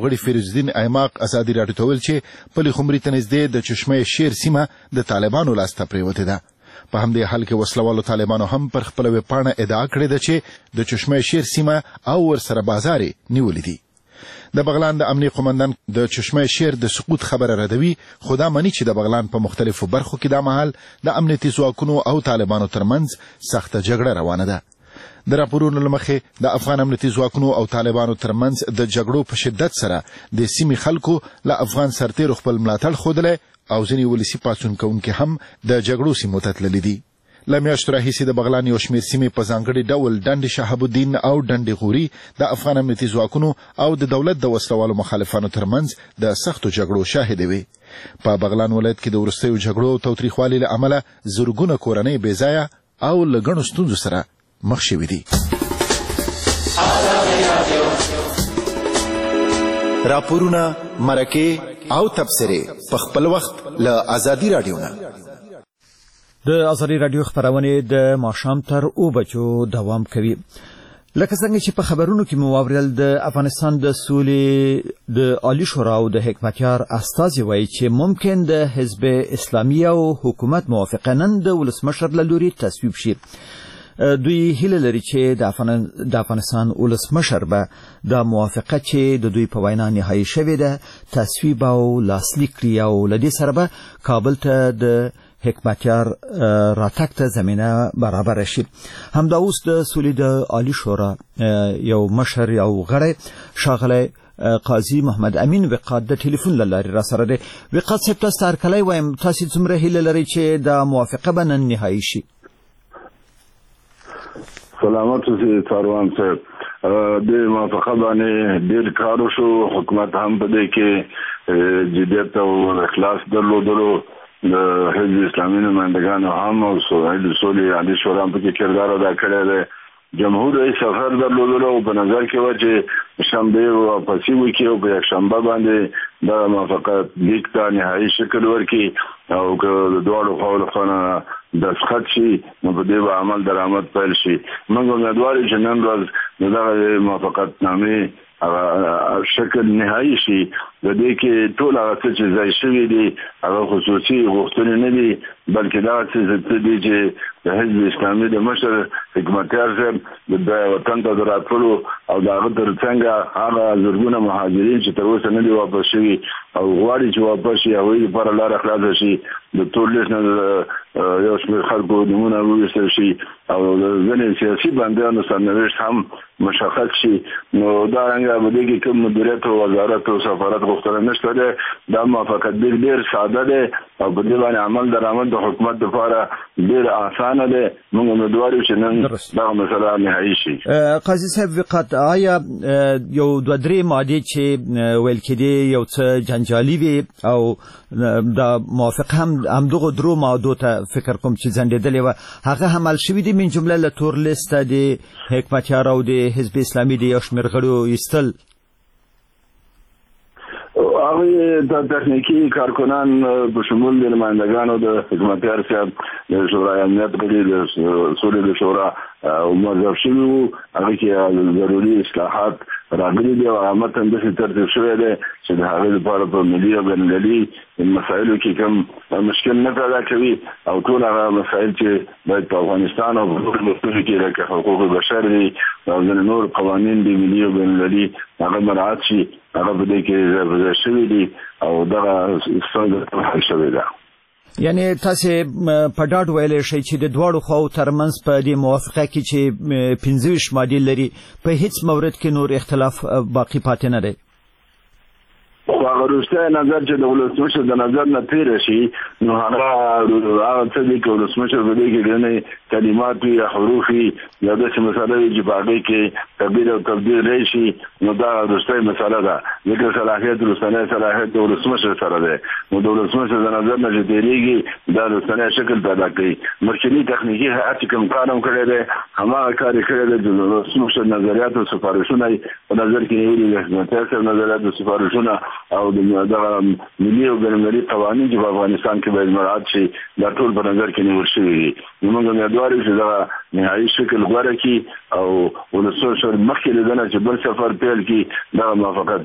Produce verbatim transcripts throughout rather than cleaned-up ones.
غړي فیروز الدین ایماق ازادي راډیو ته ویل چې پلي خمري ته نږدې د چشمه شیر سیمه د طالبانو لاسته پریوتې ده. په همدې حال کې وسلوالو طالبانو هم پر خپل ویبپاڼه ادعا کړې ده چې د چشمه شیر سیمه او ورسره بازار نیولې دي. د بغلان د امنیه قومندان د چشمه شیر د سقوط خبره ردوي، خو دا مني چې د بغلان په مختلفو برخو کې د مهال د امنیتي ځواکونو او طالبانو ترمنځ سخته جګړه روانه ده. د راپورونو له مخې د افغان امنیتي ځواکونو او طالبانو ترمنځ د جګړو په شدت سره د سیمې خلکو له افغان سرتیرو خپل ملاتړ ښودلی او ځینې ولسي پاڅون کوونکي هم د جګړو سیمو ته تللي دي. له میاشتو راهیسې د بغلان یو شمېر سیمې په ځانګړي ډول ډنډ شهاب الدین او ډنډ غوري د افغان امنیتي ځواکونو او د دولت د وسلوالو مخالفانو ترمنځ د سختو جګړو شاهدې وې. په بغلان ولایت کې د وروستیو جګړو او تاوتریخوالي له امله زرګونه کورنۍ بې ځایه او له ګڼو ستونزو سره مخ شوي دي. راپورونه، مرکې او تبصرې په خپل وخت له ازادي راډیو نه. د ازادي راډیو خبرونه د ماښام تر اوه بجو دوام کوي. لکه څنګه چې په خبرونو کې مو واورل، د افغانستان د سولې د عالی شورا او د حکمتیار استازي وایي چې ممکن د حزب اسلامي او حکومت موافقه نن د ولسمشر له لوري تصویب شي. دوی هیله لري چې د افغانستان ولسمشر به د موافقه چې د دوی په وینا نهایی شوې ده تصویب او لاسلیک کړي او له دې سره به کابل ته د حکمتیار راتګ ته زمینه برابر شي. همدا اوس د سولې د عالی شورا یو مشر یو غړی ښاغلی قاضي محمد امین وقاد د ټلیفون له لارې را سره دی. وقاد صاحب، تاسو ته هرکلی وایم، تاسو څومره هیله لرئ چې د موافقه به نن نهایی شي؟ سلامت اوسئ کاروان صاحب. د موافقه باندې ډېر کار وشو. حکومت هم په دې کې جدیت او اخلاص درلودلو. د حزب اسلامي نمایندګانو هم او سولې عالی شورا هم پکې کردار ادا کړی دی. جمهور رئیس سفر درلودلو او په نظر کې و چې شنبه واپسي وکړي او په یکشنبه باندې د موافقت لیک ته نهایي شکل ورکړي او که د دواړو خواو خوا نه دستخط شي نو په دې به عمل درآمد پیل شي. موږ امیدوار یو چې نن ورځ د دغه موافقت نامې شکل نهایی شي. د دې کې ټول هغه څه چې ځای شوي دي هغه خصوصي غوښتنې نه دي، بلکې دا څه دي چې د حزب اسلامي د مشر حکمتیار صاحب د وطن ته د راتللو او د هغه تر څنګ هغه زرګونه مهاجرین چې تر اوسه نه دي واپس شوي او غواړي چې واپس شي، هغوی لپاره لاره خلاصه شي. د ټول لیست نه یو شمېر خلکو نومونه وویستل شي او د ځینې سیاسي بندیانو سرنوشت هم مشخص شي. نو دا رنګه په دې کې کوم مدیریت او وزارت او سفارت غوښتنه نشته ده. دا موافقت ډېر ساده ده او په دې باندې عمل درآمد د حکومت لپاره ډېر اسانه ده. موږ امیدوار یو چې نن دغه مسله نهایي شي. قاضي صاحب وقات، آیا یو دوه درې مادې چې ویل کېدې یو څه جنجالي وي او د موافقه هم همدغو درو مادو ته فکر کوم چې ځنډېدلې وه، هغه عمل شوي دي؟ من جمله له تور لیسته د حکمتیار او د حزب اسلامي د یو شمېر غړو ایستل. هغوی د تخنیکي کارکنان په شمول د نمایندګانو د حکمتیار صاحب د شورای امنیت غړي د سولې د شورا موظف شوي وو. هغه کې ضروري اصلاحات راغلي دي او عامه همداسې ترتیب شوی دی چې د هغې لپاره په ملي او بین المللي مسایلو کې کوم مشکل نه پیدا کوي او ټول هغه مسایل چې باید په افغانستان او په نورو ملکونو کې لکه حقوق بشر دي او ځینې نور قوانین دي ملي او بین المللي هغه مراعات شي، هغه په دې کې ځای شوي دي او دغه ستونزه حل شوې ده. یعنی تاسو په ډاډ ویلی شئ چې د دواړو خواو ترمنځ په دې موافقه کې چې پنځه ویشت مادې لري په هیڅ مورد کې نور اختلاف باقي پاتې نه دی؟ هغه وروستی نظر چې د ولسمشر د نظر نه تېره شي نو هغه هغه څه دي چې ولسمشر په دې کې ګڼې کلمات وي یا حروف وي یا داسې مسله وي چې په هغې کې تغییر او تبدیل راشي نو دا وروستی مسله ده. ځکه صلاحیت وروستنی صلاحیت د ولسمشر سره دی نو د ولسمشر د نظر نه چې تېرېږي دا وروستنی شکل پیدا کوي. مخکیني تخنیکي هیئت چې کوم کار هم کړی دی هماغه کار یې کړی دی چې د ولسمشر نظریات او سفارشونه په نظر کې نیولي دي. حکمتیار صاحب نظریات او سفارشونه او د ملي او بین المللي قوانین چې په افغانستان کې باید مراعات شي دا ټول په نظر کې نیول شوي دي. نو موږ امیدوار یو چې دغه نهایي شکل غوره کړي او ولسمشر مخکې له دې نه چې بل سفر پیل کړي دغه موافقت لیک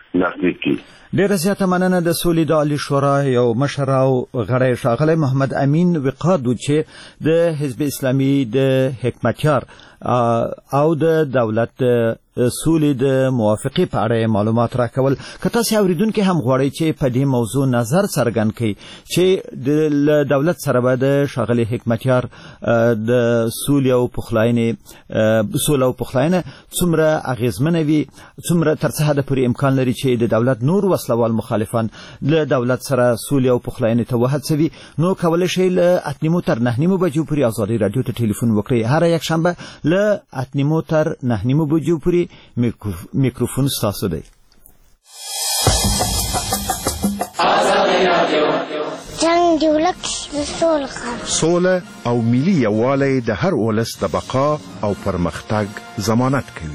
لاسلیک کی. ډیره زیاته مننه د سولې د عالی شورا یو مشر او غړی ښاغلی محمد امین وقاد چې د حزب اسلامي د حکمتیار او د دولت سولې د موافقې په اړه معلومات راکول. که تاسو اوریدونکو هم غواړئ چې په دې موضوع نظر څرګند کړئ چې د دولت سره به د ښاغلي حکمتیار د سولې او پخلاینې سوله او پخلاینه څومره اغیزمنه وي، څومره تر څه حده پورې امکان لري چې د دولت نور وسلوال مخالفان له دولت سره سولې او پخلاینې ته وهڅوي، نو کولی شئ له اته نیمو تر نهه نیمو بجو پورې ازادي راډیو ته ټلیفون وکړئ. هر یک شنبه له اته نیمو تر نهه نیمو بجو پورې میکروفون ستاسو دی. جنگ دولت سوله سوله او ملي یووالی د هر ولس د بقا او پرمختګ ضمانت کوي.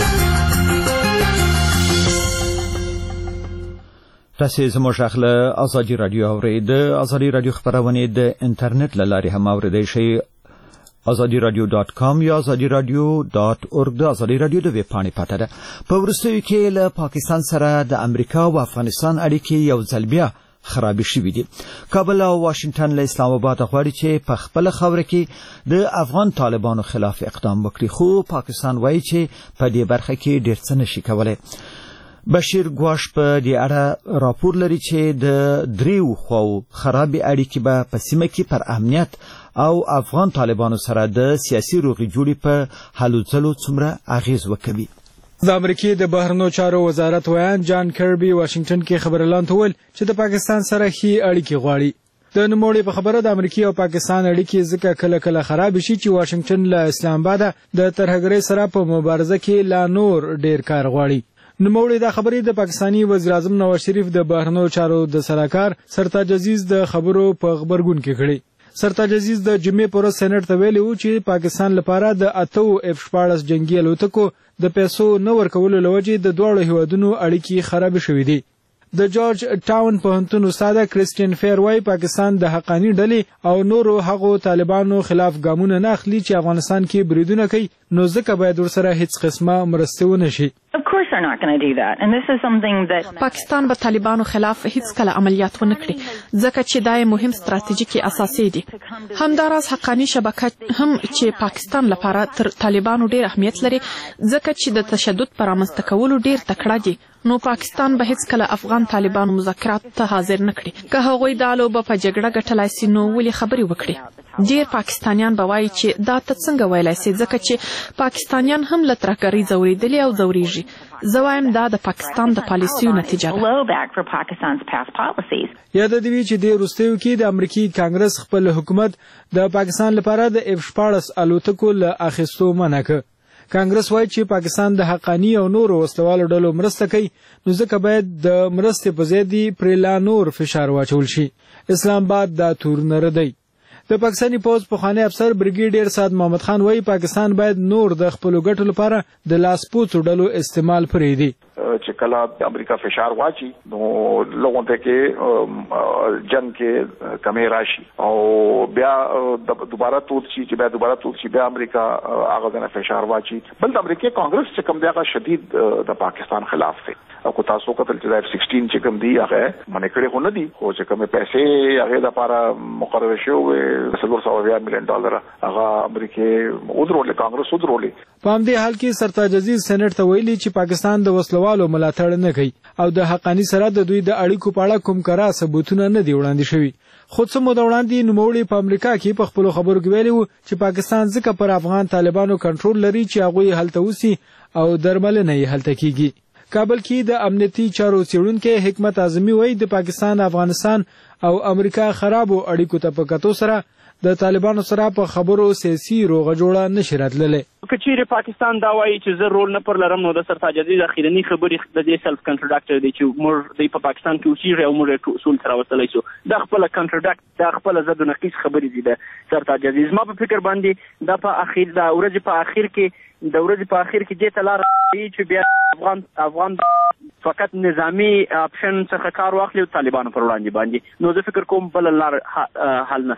تاسو زموږ خپل ازادي رادیو اورئ. د ازادي رادیو خبرونه د انټرنیټ له لارې هم اوریدئ شئ. ازادي رادیو ډاټ کام یا ازادي رادیو ډاټ اورګ د ازادي رادیو د ویب پاڼې پته ده. په وروستیو کې له پاکستان سره د امریکا او افغانستان اړیکې یو ځل بیا خرابې شوې دي. کابل او واشنگټن له اسلام آباد غواړي چې په خپل خاوره کې د افغان طالبانو خلاف اقدام وکړي، خو پاکستان وایي چې په دې برخه کې ډېر څه نشي کولای. بشیر ګواش په دې اړه راپور لري چې د دریو خواو خرابې اړیکې به په سیمه کې پر امنیت او افغان طالبانو سره د سیاسي روغې جوړې په هلو ځلو څومره اغیز وکوي. د امریکای د بهرنیو چارو وزارت ویان جان کربي واشنگټن کې خبرلاند وویل چې د پاکستان سره ښې اړیکې غواړي. د نوموړي په خبره د امریکای او پاکستان اړیکې ځکه کله کله خراب شي چې واشنگټن له اسلام آباد د ترهګرۍ سره په مبارزه کې لا نور ډیر کار غواړي. نوموړي دا خبرې د پاکستانی وزیر اعظم نواز شریف د بهرنیو چارو د سلاکار سرتاج عزیز د خبرو په خبرګون کې کړې. سرتاج عزیز د جمعې پر ورځ سېنات ته ویلي و چې پاکستان لپاره د اتو اف شپاړس جنگي الوتکو د پیسو نه ورکولو له وجې د دواړو هیوادونو اړیکې خراب شوې دي. د جورج ټاون پوهنتون استاد کریسټین فیر وايي پاکستان د حقانی ډلې او نورو هغو طالبانو خلاف ګامونه نه اخلي چې افغانستان کې بریدونه کوي، نو ځکه باید ورسره هیڅ قسمه مرسته ونه شي. پاکستان به طالبانو خلاف هیڅ کله عملیات ونه کړي ځکه چې دا مهم ستراتیژیکي اساسي دي. همداراز حقانی شبکه هم چې پاکستان لپاره تر طالبانو ډیر اهمیت لري ځکه چې د تشدد پر رامنځته کولو ډیر تکړه دي، نو پاکستان به هیڅ کله افغان طالبانو مذاکرات ته حاضر نه کړي. که هغوی دا لوبه په جګړه ګټلای سي نو ولې خبرې وکړي؟ ډیر پاکستانیان به وایي چې دا ته څنګه ویلای سي ځکه چې پاکستانیان هم له ترهګرۍ ځورېدلي او ځورېږي. زه وایم دا د پاکستان د پالیسیو نتیجه ده. یاد دې وي چې د وروستیو کې د امریکای کانګرس خپل حکومت د پاکستان لپاره د اف شپاړس الوتکو له اخیستو منع کړ. کانګرس وایي چې پاکستان د حقانی او نورو وسلوالو ډلو مرسته کوي، نو ځکه باید د مرستې په ځای دی پرې لا نور فشار واچول شي. اسلام آباد دا تور نه ردی. د پاکستاني پوز پخوانی افسر بریګیډیر سعد محمد خان وایي پاکستان باید نور د خپلو ګټو لپاره د لاسپوڅو ډلو استعمال پرېږدي. چې کله امریکا فشار واچي نو لوګو ته کې جنگ کې کمی راشي او بیا دوباره توت شي چې بیا دوباره توت شي بیا امریکا هغه د فشار واچي. بل د امریکای کانګرس چې کوم دی هغه شدید د پاکستان خلاف دی او کو تاسو کتل چې اف سیکسټین چې کوم دی هغه منې کړي خو نه دی، خو چې کوم پیسې هغه لپاره مقرر شوی څلور سوه اویا میلیون ډالر هغه امریکای ودرول کانګرس ودرول. په همدې حال کې سرتاج عزیز سېنات ته ویلي چې پاکستان د وسلوالو ملاتړ نه کوي او د حقانی سره د دوی د اړیکو په اړه کوم کارا ثبوتونه نه دی وړاندې شوي. خو څه موده وړاندې نوموړي په امریکا کې په خپلو خبرو کې ویلي وو چې پاکستان ځکه پر افغان طالبانو کنټرول لري چې هغوی هلته اوسي او درملنه یې هلته کیږي. کابل کې د امنیتي چارو څېړونکی حکمت اعظمي وایي د پاکستان افغانستان او امریکا خرابو اړیکو ته په کتو سره د طالبانو سره په خبرو سیاسي روغه جوړه نشي راتللی. که چیرې پاکستان دا وایي چې زه رول نه پر لرم نو د سرتاج عزیز اخیرنۍ خبرې د دې سلف کنټراډکټر دی چې موږ دوی په پاکستان کې اوسېږي او موږ یې اصول ته راوستلی شو. دا خپله کنټراډکټ دا خپله ضد و نقیص خبرې دي د سرتاج عزیز. ما په فکر باندې دا په اخیر د ورځې په اخر کې د ورځې په اخر کې دې ته لاره کوي چې بیا افغان افغان فقط نظامی اپشن څخه کار واخلي او طالبانو پر وړاندې باندې، نو زه فکر کوم بل لار حل نشته ده.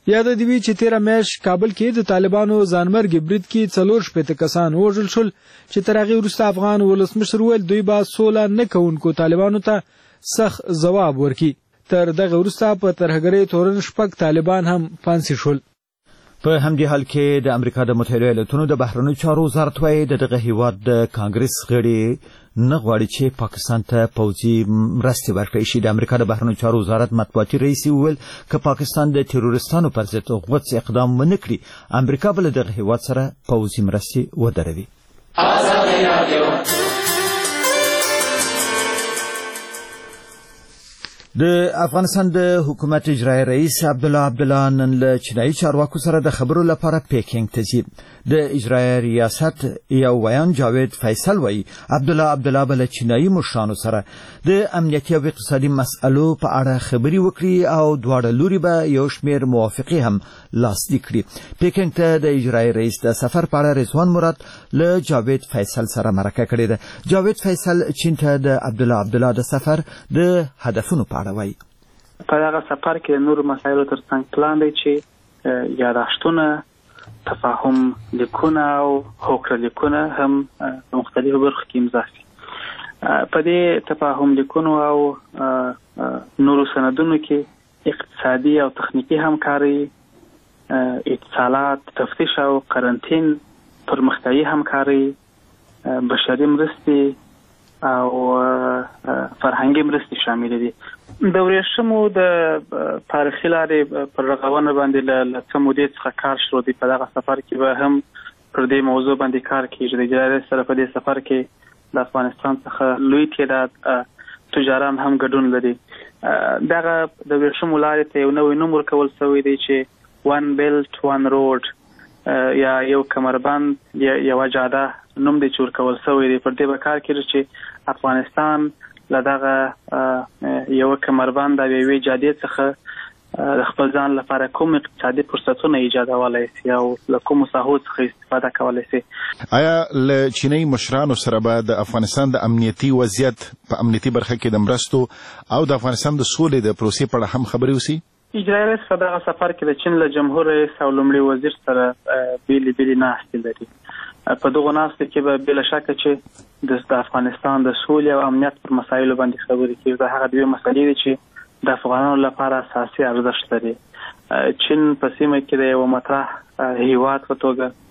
یاد دی وی چې تیره میاشت کابل کې د طالبانو ځانمرګي برید کې څلور شپېته کسان وژل شول چې تر هغې وروسته افغان ولسمشر وویل دوی به سوله نه کوونکو طالبانو ته سخت ځواب ورکړي. تر دغه وروسته په ترهګرۍ تورن شپږ طالبان هم فانسي شول. په همدې حال کې د امریکا د متحده ایالاتونو د بهرنیو چارو وزارت وايي د دغه هیواد د کانګرس غړي نه غواړي چې پاکستان ته پوځي مرستې ورکړي شي. د امریکا د بهرنیو چارو وزارت مطبوعاتي رئیس وویل که پاکستان د تروریستانو پر ضد غوڅ اقدام ونه کړي امریکا به له دغه هیواد سره پوځي مرستې ودروي. د افغانستان د حکومت اجرایي رئیس عبدالله عبدالله نن له چینایي چارواکو سره د خبرو لپاره پیکینګ ته ځي. د اجرایي ریاست یو ویان جاوید فیصل وایي عبدالله عبدالله به له چینایي مشرانو سره د امنیتي او اقتصادي مسألو په اړه خبرې وکړي او دواړه لوري به یو شمېر موافقې هم لاسلیک کړي. پیکینګ ته د اجرایي رئیس د سفر په اړه رضوان مراد له جاوید فیصل سره مرکه کړې ده. جاوید فیصل چین ته د عبدالله عبدالله د سفر د هدفونو په په دغه سفر کې نور مسایلو ترڅنګ پلان دی چې یاداشتونه، تفاهم لیکونه او هوکړه لیکونه هم په مختلفو برخو کې امضا شي. په دې تفاهم لیکونو او نورو سندونو کې اقتصادي او تخنیکي همکاري، اتصالات، تفتیش او قرنطین، پرمختیایي همکاري، بشري مرستې او فرهنګي مرستې شامل دي. د ورېښمو د تاریخي لارې پر رغونه باندې له څه مودې څخه کار شروع دی. په دغه سفر کې به هم پر دې موضوع باندې کار کېږي. د اجرایي رئیس سره په دې سفر کې د افغانستان څخه لوی تعداد تجاران هم ګډون لري. دغه د ورېښمو لارې ته یو نوی نوم ورکول شوی دی چې ون بیلټ ون روډ یا یو کمربند یوه جاده نوم دی چې ورکول شوی دی. پر دې به کار کېږي چې افغانستان له دغه یو کمربند او یوې جادې څخه د خپل ځان لپاره کوم اقتصادي فرصتونه ایجادولی شي او له کومو ساحو څخه استفاده کولی شي. آیا له چینایي مشرانو سره به د افغانستان د امنیتي وضعیت په امنیتي برخه کې د مرستو او د افغانستان د سولې د پروسې په اړه هم خبرې وشي؟ اجرایي رئیس په دغه سفر کې د چین له جمهور رئیس او لومړي وزیر سره بیلې بیلې ناستې لري. په دغو ناستو کې به بله شکه چې د افغانستان د سولې او امنیت پر مسایلو باندې خبرې کېږي. دا هغه دوې مسلې دي چې د افغانانو لپاره اساسي ارزښت لري. چین په سیمه کې د یو مطرح هیواد په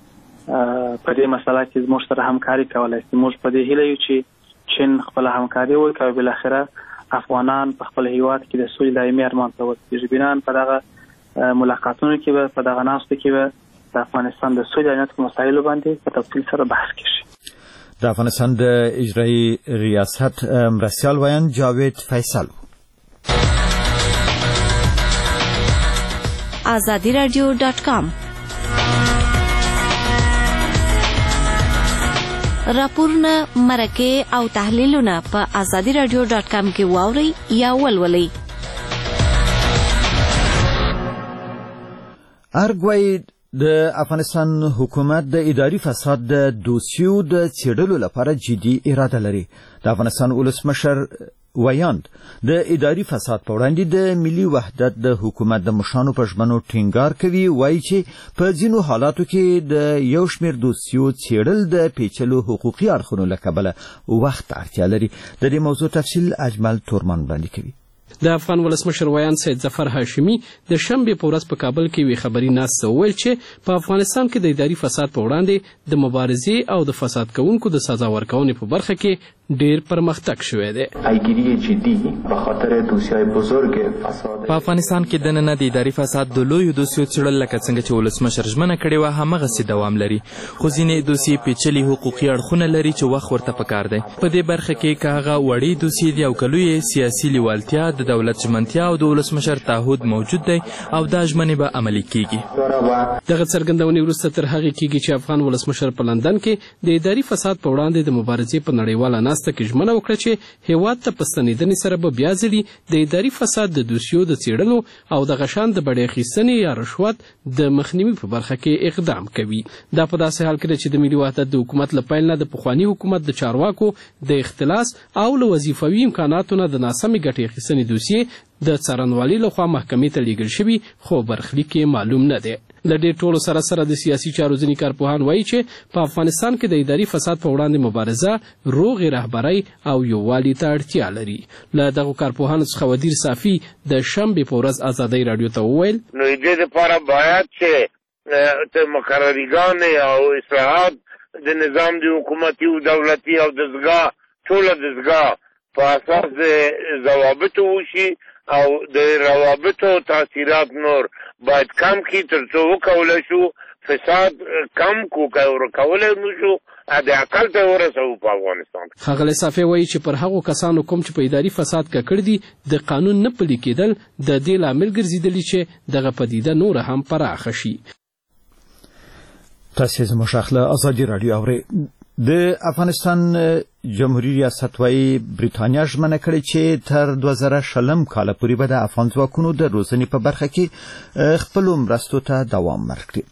توګه په دې مسله کې زموږ سره همکاري کولی شي. موږ په دې هیله یو چې چین خپله همکاري وکړي او بالاخره افغانان په خپل هیواد کې د سولې دایمي ارمان ته ورسېږي. بناً په دغه ملاقاتونو کې به په دغه ناستو کې به د افغانستان د سولې امنیت په مسایلو باندې په تفصیل سره بحث کېږي. د افغانستان د اجرایي ریاست مرستیال ویان جاوید فیصل. آزادی رادیو ډاټ کام راپورونه، مرکې او تحلیلونه په آزادی رادیو ډاټ کام کې واورئ یا ولولئ. ارګوای د افغانستان حکومت د اداري فساد د دوسیو د څېړلو لپاره جدي اراده لري. د افغانستان ولسمشر ویاند د اداري فساد په وړاندې د ملي وحدت د حکومت د مشرانو په ژمنو ټینګار کوي. وایي چې په ځینو حالاتو کې د یو شمېر دوسیو څېړل د پیچلو حقوقي اړخونو له کبله وخت اړتیا لري. د دې موضوع تفصیل اجمل تورمان وړاندې کوي. د افغان ولسمشر ویان سید ظفر هاشمي د شنبې په ورځ په کابل کې وی خبري ناسته وویل چې په افغانستان کې د اداري فساد په وړاندې د مبارزې او د فساد کوونکو د سزا ورکونې په برخه کې ډیر پرمختګ شوی دی. پیگیری جدی به خاطر دوسیای بزرگ فساد په افغانستان کې د نن د اداري فساد د لویو دوسیو څېړل لکه څنګه چې ولسمشر ژمنه کړې وه همغسې دوام لري. خو ځینې دوسیې پیچلي حقوقي اړخونه لري چې وخت ورته پکار دی. په دې برخه کې که هغه وړې دوسیې دي او که لویې سیاسي لیوالتیا، د دولت ژمنتیا او د ولسمشر تعهد موجود دی او دا ژمنې به عملي کیږي. دغه څرګندونې وروسته تر هغې کیږي چې افغان ولسمشر په لندن کې د اداري فساد په وړاندې د مبارزې په نړیواله ناسته کې ژمنه وکړه چې هیواد ته په ستنېدنې سره به بیا ځلي د اداري فساد د دوسیو د څېړلو او دغه شان د بډې اخیستنې یا رشوت د مخنیوي په برخه کې اقدام کوي. دا په داسې حال کې ده چې د ملي وحدت د حکومت له پیل نه د پخواني حکومت د چارواکو د اختلاس او له وظیفوي امکاناتو نه د ناسمې ګټې اخیستنې دوسیې د څارنوالۍ لخوا محکمې ته لیږل شوي خو برخلیک یې معلوم نه دی. له دې ټولو سره سره د سیاسي چارو ځینې کارپوهان وایي چې په افغانستان کې د اداري فساد په وړاندې مبارزه روغې رهبرۍ او یووالي ته اړتیا لري. له دغو کارپوهانو څخه ودیر صافي د شنبې په ورځ ازادۍ راډیو ته وویل نو دې دپاره باید چې مقرریګان او اصلاحات د نظام د حکومتي او دولتي او دستګاه ټوله دستګاه په اساس د ضوابطو وشي او د روابطو تاثیرات نور باید کم کی تر څو وکولی شو فساد کم کو کولی نو شو د عقل ته ورسو په افغانستان. ښاغلی صافی وایي چې پر هغو کسانو کوم چې په اداري فساد ککړ دي د قانون نه پلي کېدل د دې لامل ګرځېدلي چې دغه پدیده نوره هم پراخه شي. تاسې زموږ اخله ازادي راډیو اورئ. د افغانستان جمهوریت ریاست وايي برېټانیا ژمنه کړې چې تر دوه زره شلم کال پورې به د افغان ځواکونو د روزنې په برخه کې خپلو مرستو ته دوام ورکړي.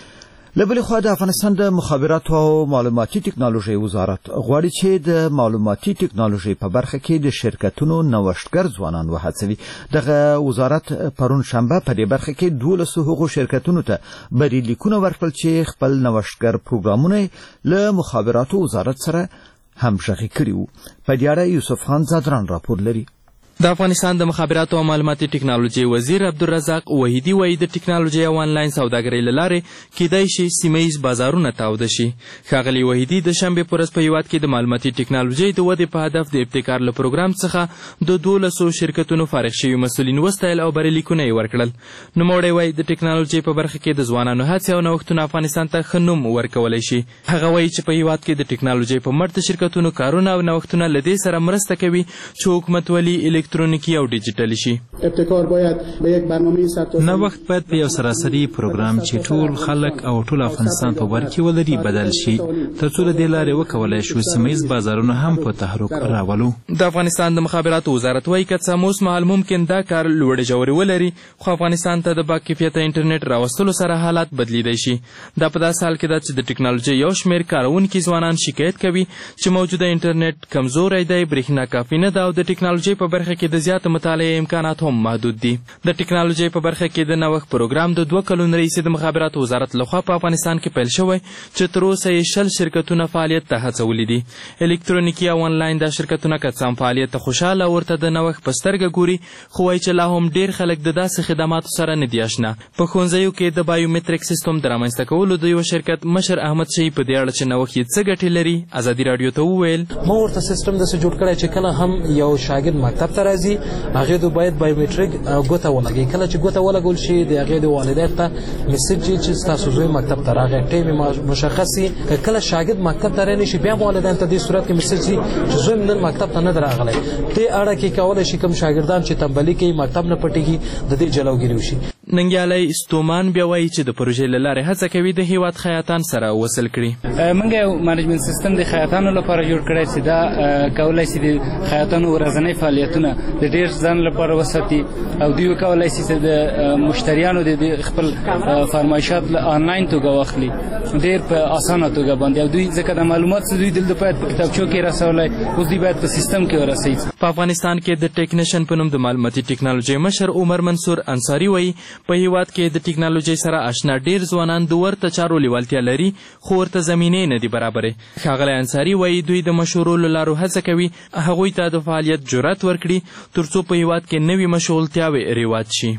له بلې خوا د افغانستان د مخابراتو او معلوماتي ټکنالوژۍ وزارت غواړي چې د معلوماتي ټکنالوژۍ په برخه کې د شرکتونو نوښتګر ځوانان وهڅوي. دغه وزارت پرون شنبه په دې برخه کې دولسو هغو شرکتونو ته بریلیکونه ورکړل چې خپل نوښتګر پروګرامونه له مخابراتو وزارت سره همغږي کړي وو. په دې اړه یوسف خان زادران راپور لري. د افغانستان د مخابراتو او معلوماتي ټکنالوژۍ وزیر عبدالرزاق وحیدي وایي د ټکنالوژۍ او آنلاین سوداګرۍ له لارې کیدای شي سیمه ییز بازارونه تاوده شي. ښاغلي وحیدي د شنبې په ورځ په هیواد کې د معلوماتي ټکنالوژۍ د ودې په هدف د ابتکار له پروګرام څخه د دولسو شرکتونو فارغ شوي مسؤلین وستایل او بریلیکونه یې ورکړل. نوموړی وایي د ټکنالوژۍ په برخه کې د ځوانانو هڅې او نوښتونه افغانستان ته ښه نوم ورکولی شي. هغه وایي چې په هیواد کې د ټکنالوژۍ په مټ د شرکتونو کارونه او نوښتونه له دې سره مرسته کوي چې حکومتولي الکترونیکي او ډیجیټلي شي. ابتکار باید به یک برنامه ثبت نوښت باید په یو سراسري پروګرام چې ټول خلک او ټول افغانستان په بر کې ولري بدل شي تر څو د دې لارې وکولی شو سیمه ییز بازارونه هم په تحرک راولو. د افغانستان د مخابراتو وزارت وایي که څه اوس مهال ممکن دا کار لوړې ژورې ولري خو افغانستان ته د باکیفیته انټرنیټ راوستلو سره حالات بدلیدی شي. دا په داسې حال کې ده چې د ټکنالوژۍ یو شمېر کاروونکي ځوانان شکایت کوي چې موجوده انټرنیټ کمزوری دی، برېښنا کافي نه ده او د ټکنالوژۍ په برخه کې د زیات مطالعه امکانات هم محدود دي. د ټکنالوژۍ په برخه کې د نوښت پروګرام د دوه کلونو راهیسې د مخابراتو وزارت لخوا په افغانستان کې پیل شوی چې تر اوسه یې شل شرکتونه فعالیت ته هڅولي دي. الکترونیکي او آنلاین دا شرکتونه که څه هم فعالیت ته خوشحاله ورته د نوښت په سترګه ګوري خو وایي چې لا هم ډېر خلک د داسې خدماتو سره نه دي اشنا. په ښوونځیو کې د بایومتریک سیستم د رامنځته کولو د یو شرکت مشر احمد شهید په دې اړه چې نوښت یې څه ګټې لري ازادي راډیو ته وویل ما ورته سیستم داسې جوړ کړی چې کله هم یو شاګرد مکتب ته راځي هغې ته باید بایومټریک ګوته ولګي. کله چې ګوته ولګول شي د هغې د والدین ته میسج چې ستاسو زوی مکتب ته راغی ټیم مشخص وي. که کله شاګرد مکتب ته رانه شي بیا والدین ته دې صورت کې میسج وي چې زوی نن مکتب ته نه دی راغلی. دې اړه کې کولی شي کوم شاګردان چې تنبلي کوي مکتب نه پټېږي د دې جلوګیري وشي. ننګیالی ستومان بیا وایي چې د پروژې له لارې هڅه کوي د هیواد خیاطان سره وصل کړي. موږ یو مانجمنت سیستم د خیاطانو لپاره جوړ کړی چې دا کولی شي د خیاطانو ورځنی فعالیتونه د ډېر ځان لپاره وساتي او دوی کولی شي چې د مشتریانو د خپل فرمایشات آنلاین توګه واخلي ډېر په اسانه توګه باندې او دوی ځکه د معلومات څه دوی دلته باید په کتابچو کې رسولی اوس دوی باید په سیستم کې ورسوي. په افغانستان کې د ټیکنیشن په نوم د معلوماتي ټکنالوژۍ مشر عمر منصور انصاري وایي په هیواد کې د ټکنالوژۍ سره آشنا ډېر ځوانان د ورته چارو لیوالتیا لري خو ورته زمینې نه دي برابرې. ښاغلی انصاري وایي دوی د مشورو له لارو هڅه کوي هغوی ته د فعالیت جرأت ورکړي تر څو په هیواد کې نوې مشغولتیاوې رواج شي.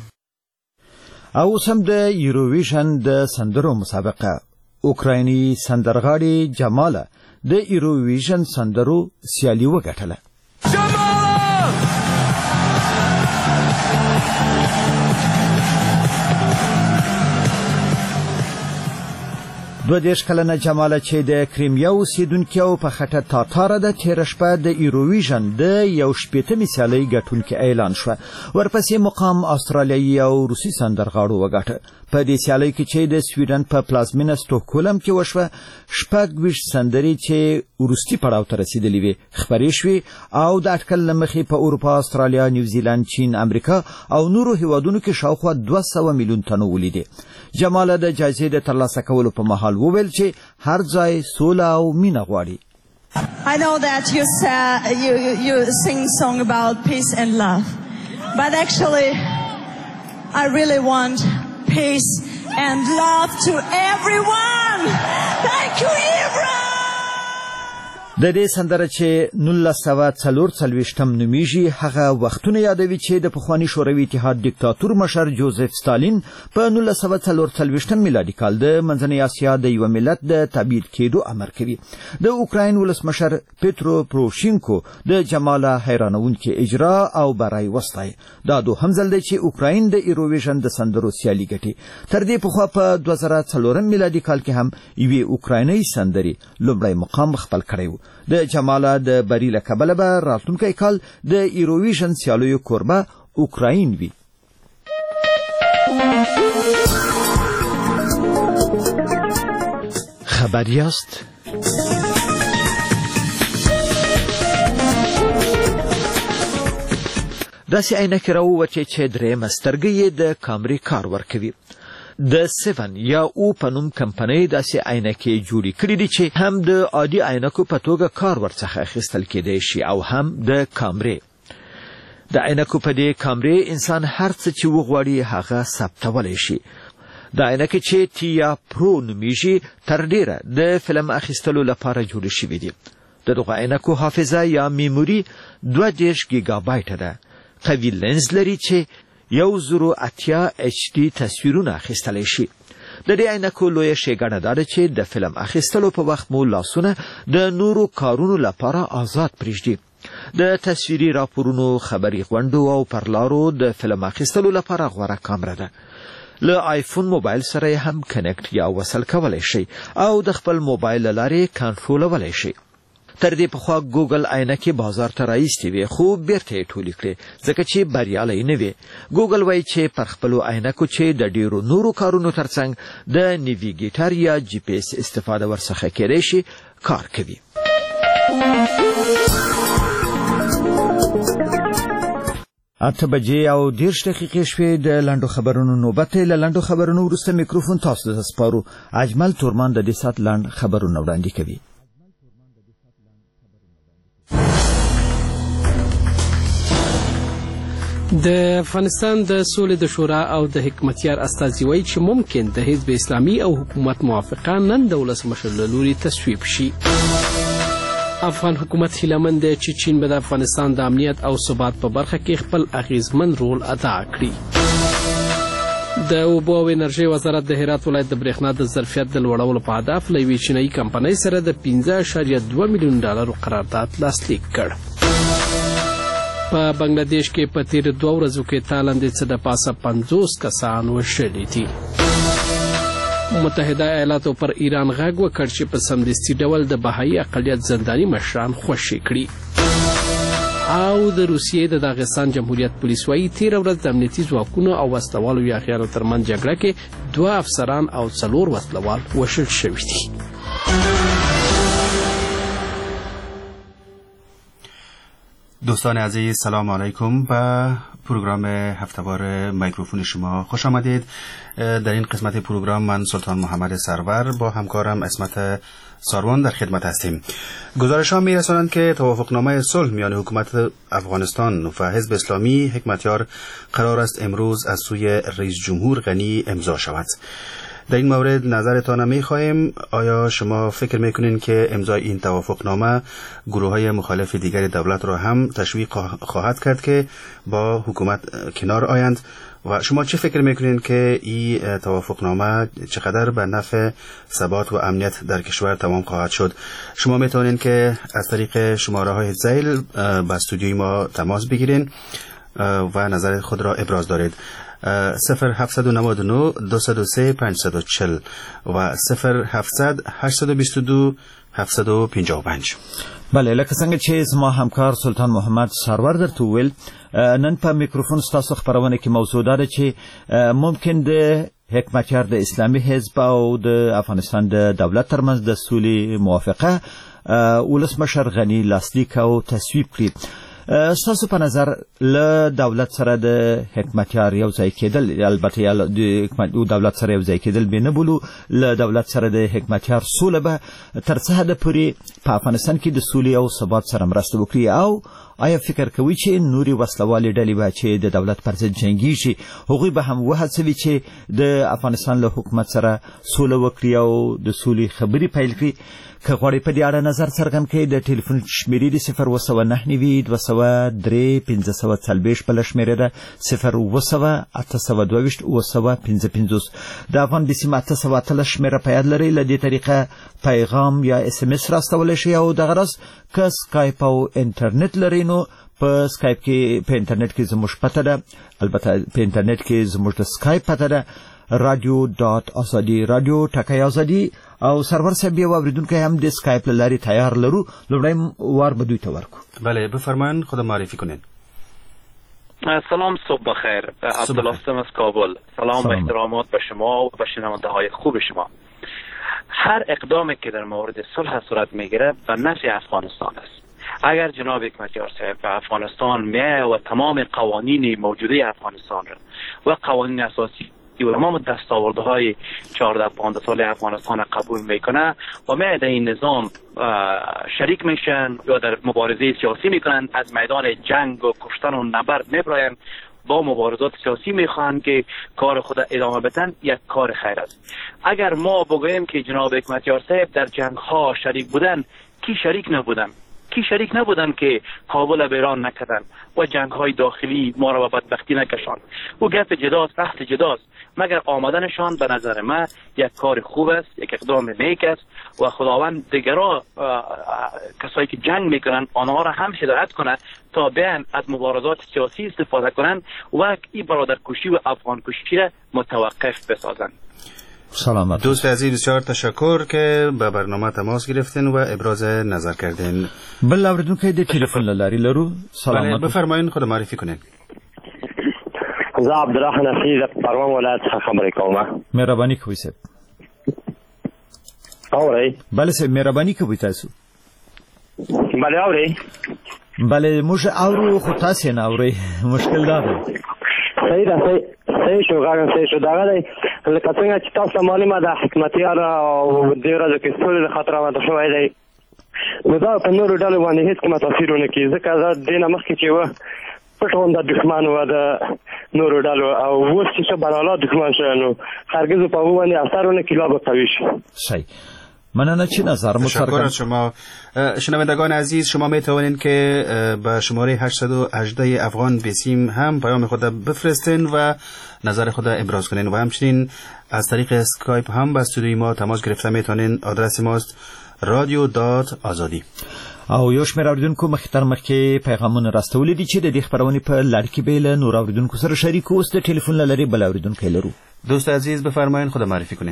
او سم د یوروویژن د سندرو مسابقه اوکرایني سندرغاړي جماله د یوروویژن سندرو سیالي وګټله. دوه دېرش کلنه جماله چې د کریمیا اوسېدونکې او په خټه تاتاره ده تېره شپه د ایروویژن د یو شپېتمې سیالۍ ګټونکې اعلان شوه. ورپسې مقام استرالیایي او روسي سندرغاړو وګټه. په دې سیالۍ کې چې د سویډن په پلازمینه سټوکهولم کې وشوه شپږ ویشت سندرې چې وروستي پړاو ته رسېدلې وې خپرې شوې او د اټکل له مخې په اروپا، استرالیا، نیوزیلند، چین، امریکا او نورو هیوادونو کې شاوخوا دوه سوه میلیون تنو ولیدې. جماله د جایزې د ترلاسه کولو په مهال وویل چې هر ځای سوله او مینه غواړي. I know that you, say, you, you sing song about peace and love. but actually I really want peace and love to everyone. Thank you, Ibra. د دې سندره چې نولس سوه څلور څلوېښتم نومیږي هغه وختونه یادوي چې د پخواني شوروي اتحاد دیکتاتور مشر جوزف ستالین په نولس سوه څلور څلوېښتم میلادي کال د منځنۍ اسیا د یوه ملت د تبعید کېدو امر کوي. د اوکراین ولسمشر پیترو پروشینکو د جماله حیرانونکې اجرا او برای وستای. دا دوهم ځل دی چې اوکراین د ایروویژن د سندرو سیالي ګټي. تر دې پخوا په دوه زره څلورم میلادي کال کې هم یوې اوکراینۍ سندرې لومړی مقام خپل کړی و. د جماله د بری له کبله به راتلونکی کال د ایروویژن سیالیو کوربه اوکراین وي. خبر یاست؟ داسې عینکې راووتې چې درېیمه سترګه یې د کامرې کار ورکوي. د سیون یا او په نوم کمپنۍ داسې عینکې جوړې کړي دي چې هم د عادي عینکو په توګه کار ورڅخه اخیستل کېدی شي او هم د کامرې. د عینکو په دې کامرې انسان هر څه چې وغواړي هغه ثبتولی شي. د عینکې چې تیا پرو نومیږي تر ډیره د فلم اخیستلو لپاره جوړې شوي دي. د دغو عینکو حافظه یا میموري دوه دېرش ګیګابایټه ده. قوي لنز لري چې یو زرو اتیا اچ ډي تصویرونه اخیستلی شي. د دې عینکو لویه ښېګڼه دا ده چې د فلم اخیستلو په وخت مو لاسونه د نورو کارونو لپاره آزاد پرېږدي. د تصویري راپورونو، خبري غونډو او پرلارو د فلم اخیستلو لپاره غوره کامره ده. له آیفون موبایل سره هم کنیکټ یا وصل کولی شي او د خپل موبایل له لارې کنټرولولی شي. تر دې پخوا ګوګل عینکې بازار ته رایستې وې خو بیرته یې ټولې کړې ځکه چې بریالی نه وې. ګوګل وایي چې پر خپلو عینکو چې د ډیرو نورو کارونو ترڅنګ د نیویګیټر یا جی پی ایس استفاده ورڅخه کېدی شي کار کوي. اته بجې او دېرش دقیقې شوې. د لنډو خبرونو نوبت له لنډو خبرونو وروسته میکروفون تاسو ته سپارو. اجمل تورمان د دې ساعت لنډ خبرونه وړاندې کوي. د افغانستان د سولې د شورا او د حکمتیار استازي وایي چې ممکن د حزب اسلامي او حکومت موافقه نن د ولسمشر له لوري تصویب شي. افغان حکومت هیله دی چې چین به د افغانستان د امنیت او ثبات په برخه کې خپل اغیزمن رول ادا کړي. د اوبو او انرژۍ وزارت د هرات ولایت د برېښنا د ظرفیت د لوړولو په هدف له یوې چینایي کمپنۍ سره د پنځه اعشاریه دوه میلیون ډالرو قرارداد لاسلیک کړ. په بنگلاديش کې په تیر دوه ورځو کې تالندې څخه د پاسه پنځوس کسان وشړي دي. متحده ایالاتو پر ایران غږ وکړ چې په سمدستي ډول د بهایي اقلیت زنداني مشران خوشي کړي. او د روسیې د داغستان جمهوریت پولیس وایي تیر ورځ د امنیتي ځواکونو او وسلوالو یاغیانو ترمنځ جګړه کې دوه افسران او څلور وسلوال وشل شوي دي. دوستان عزیز سلام علیکم. به پروگرام هفته‌وار میکروفون شما خوش آمدید. در این قسمت پروگرام من سلطان محمد سرور با همکارم اسمت ساروان در خدمت هستیم. گزارش‌ها می‌رسانند که توافقنامه صلح میان حکومت افغانستان و حزب اسلامی حکمتیار قرار است امروز از سوی رئیس جمهور غنی امضا شود. در این مورد نظرتان می‌خواهیم. آیا شما فکر می‌کنین که امضای این توافقنامه گروه‌های مخالف دیگر دولت را هم تشویق خواهد کرد که با حکومت کنار آیند؟ و شما چه فکر میکنین که این توافقنامه چقدر به نفع ثبات و امنیت در کشور تمام خواهد شد؟ شما میتونین که از طریق شماره های زیل با استودیوی ما تماس بگیرین و نظر خود را ابراز دارید. صفر هفتصد و نود و نه دویست و سه پانصد و چهل و صفر هفتصد هشتصد و بیست و دو هفتصد و پنجاه و پنج. بله، لکه څنګه چې زما همکار سلطان محمد سرور درته وویل، نن په میکروفون ستاسو خبرونه کې موضوع ده چې ممکن د حکمتیار د اسلامي حزب او د افغانستان د دولت ترمنځ د سولې موافقه ولسمشر غنی لاسلیک او تصویب کړي. ستاسو په نظر له دولت سره د حکمتیار یو ځای کېدل، البته د دولت سره یو ځای کېدل به نه بولو، له دولت سره د حکمتیار سوله به تر څه حده پورې په افغانستان کې د سولې او ثبات سره مرسته وکړي، او آیا فکر کوي چې نوري وسلوالې ډلې به چې د دولت پر ضد جنګیږي هغوی به هم وهڅوي چې د افغانستان له حکومت سره سوله وکړي او د سولې خبرې پیل کړي؟ که غواړئ په دې اړه نظر څرګند کړئ د ټلیفون شمیرې د صفر اوه سوه نهه نوي دوه سوه درې پنځه سوه څلوېښت بله شمیره ده صفر اوه سوه اته سوه دوه ویشت اوه سوه پنځه پنځوس د افغان د سیمې اته سوه اتلس شمیره په یاد لرئ. له دې طریقه پیغام یا اس ام اس راستولی شئ او دغه راز که سکایپ او انټرنیټ لرئ نو په سکایپ کې په انټرنیټ کې زموږ پته ده، البته په انټرنیټ کې زموږ د سکایپ پته ده رادیو ډاټ ازادي رادیو ټکی ازادي او سرور صاحب یو اوریدونکی هم د سکایپ له لارې تیار لرو. لومړی وار به دوی ته ورکو. بله بفرمایید خود معرفی کنید. سلام، صبح بخیر. عبدالله هستم از کابل. سلام و احترامات به شما و به شنونده های خوب شما. هر اقدامی که در مورد صلح صورت میگیره به نفع افغانستان است. اگر جناب حکمتیار صاحب به افغانستان میه و تمام قوانین موجوده افغانستان را و قوانین اساسی و تمام دستاوردهای چهارده پانزده سال افغانستان قبول میکنه و میه در این نظام شریک میشن یا در مبارزه سیاسی میکنن، از میدان جنگ و کشتن و نبرد میبراین، با مبارزات سیاسی میخوان که کار خود ادامه بدن، یک کار خیر است. اگر ما بگوییم که جناب حکمتیار صاحب در جنگ ها شریک بودن، کی شریک نبودن؟ کی شریک نبودن که کابل به ایران نکردن و جنگ های داخلی ما را به بدبختی نکشان؟ او گپ جداست، بحث جداست، مگر آمدنشان به نظر من یک کار خوب است، یک اقدام نیک است و خداوند دیگرها کسایی که جنگ میکنن آنها را هم هدایت کنه تا بیان از مبارزات سیاسی استفاده کنن و این برادرکشی و افغان کشی را متوقف بسازن. سلامت. دوست عزیز بسیار تشکر که به برنامه تماس گرفتین و ابراز نظر کردین. بل اوریدونکی د ټلیفون له لارې لرو. سلامت. بفرمایید خود معرفی کنین. زه عبدالرحمن حفیظ د پروان ولایت څخه خبرې کوم. مهرباني کوئ صاحب. اورئ؟ بله صاحب مهرباني کوئ تاسو. بله اورئ؟ بله موږ اورو خو تاسې نه اورئ، مشکل دا دی. صحیح ده، صحیح شو، غږ صحیح شو. دغه دی لکه څنګه چې تاسو معلومه ده حکمتیار او دې ورځو کې سولې د خاطر رامنځته شوی دی، نو دا په نورو ډلو باندې هېڅ کومه تاثیر ونه کړي، ځکه دا دې نه مخکې چې وه پټ غونډه دښمن وه د نورو ډلو او اوس چې ښه براله دښمن شوی نو هرګز په هغو باندې اثر ونه کړي، لا به قوي شي. صحیح. مننه چی نظر تشکر از شما. شنوندگان عزیز، شما می توانید که به شماره هشتصد و هجده افغان بیسیم هم پیام خود بفرستین و نظر خود ابراز کنین و همچنین از طریق اسکایپ هم به استودیوی ما تماس گرفته می توانین. آدرس ماست رادیو دات آزادی. او یو شمېر اوریدونکو مخکې تر مخکې پیغامونه راستولي دي چې د دې خپرونې په لړ کې به له نور اوریدونکو سره شریک اوس د ټلیفون له لارې بل اوریدونکی لرو. دوست عزیز بفرمایید خود معرفی کنین.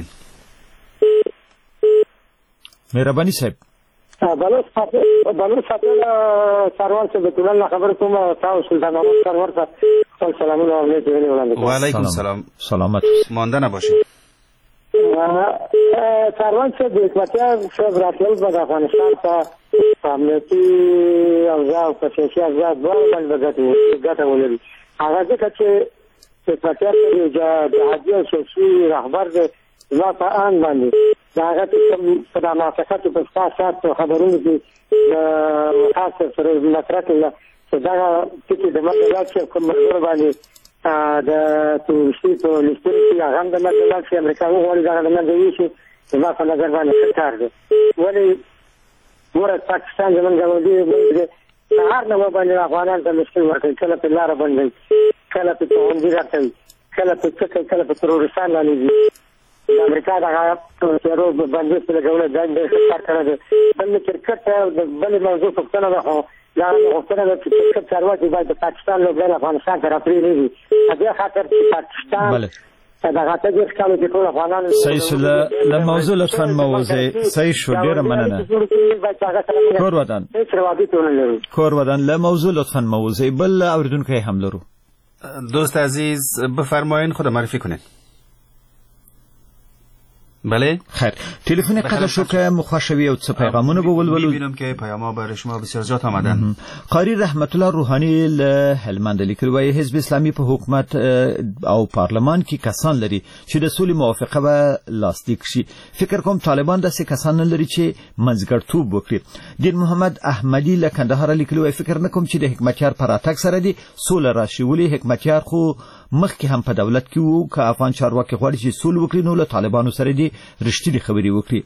مهرباني صاحب. بلوچ بلوچ ساتل سرور څخه د ټولنې خبر کوم تاسو سلطان محمد سرور ته خپل سلامونه او نیت ویلي وړاندې. و علیکم السلام. سلامت. مانده نباشید. سرور څخه د حکمتیار صاحب راتلل په افغانستان ته امنیتي اوضاع او سیاسي اوضاع دواړو باندې ګټه ولري. هغه ځکه چې حکمتیار صاحب جهادي او سیاسي رهبر دی، زما په آن باندې د هغه په د موافقتو په اساساتو خبرونو کې د خاص سره مطرح کړله چې دغه ټکي د مطلب چې کوم ملګرو باندې د تورستي په لیستونو کې هغه هم د مطلب چې امریکا وغواړي دغه د منځه یوسي، زما په نظر باندې ښه کار دی. ولې ګوره پاکستان زموږ ګاونډي دی، هر نه وباندې افغانان ته مشکل ورکوي، کله په لاره بندوي، کله په توغندي راکوي، کله په څه کوي، کله په ترورستان رانیږي. د امریکا دغه تیرو بندیز په لګولو دا ډېر ښه کار کړی دی. بل د کرکټ د بلې موضوع پوښتنه ده، خو دا غوښتنه ده چې کرکټ چارواکي باید د پاکستان لوبډله افغانستان ته راپرېږدي، په دې خاطر چې پاکستان دغه اته دېرش کالو کې ټول افغانان. صحیح شو. له موضوع لطفا موضوع صحیح شو، ډېره مننه. کور ودان هېڅ روابط ونه لرو. کور ودان له موضوع لطفا موضوع بل اوریدونکی هم لرو. دوست عزیز بفرمایید خود معرفی کنید. بله خیر تلفن قطع شو که مخاشوی و پیغامونه به ولولو میبینم که پیاما برای شما بسیار زیاد آمدن. قاری رحمت الله روحانی له هلمند لیکل وای حزب اسلامی په حکومت او پارلمان کې کسان لري چې د سولې موافقه به لاسلیک شي. فکر کوم طالبان داسې کسان لري چې منځګړتوب وکړي. دین محمد احمدی له کندهار لیکل وای فکر نکوم چې د حکمتیار پر اتک سره دی سول راشي، ولی حکمتیار خو مخکې هم په دولت کې وو که افغان چارواکي غواړي چې سول وکړي نو له طالبانو سره دی رښتینې خبرې وکړي.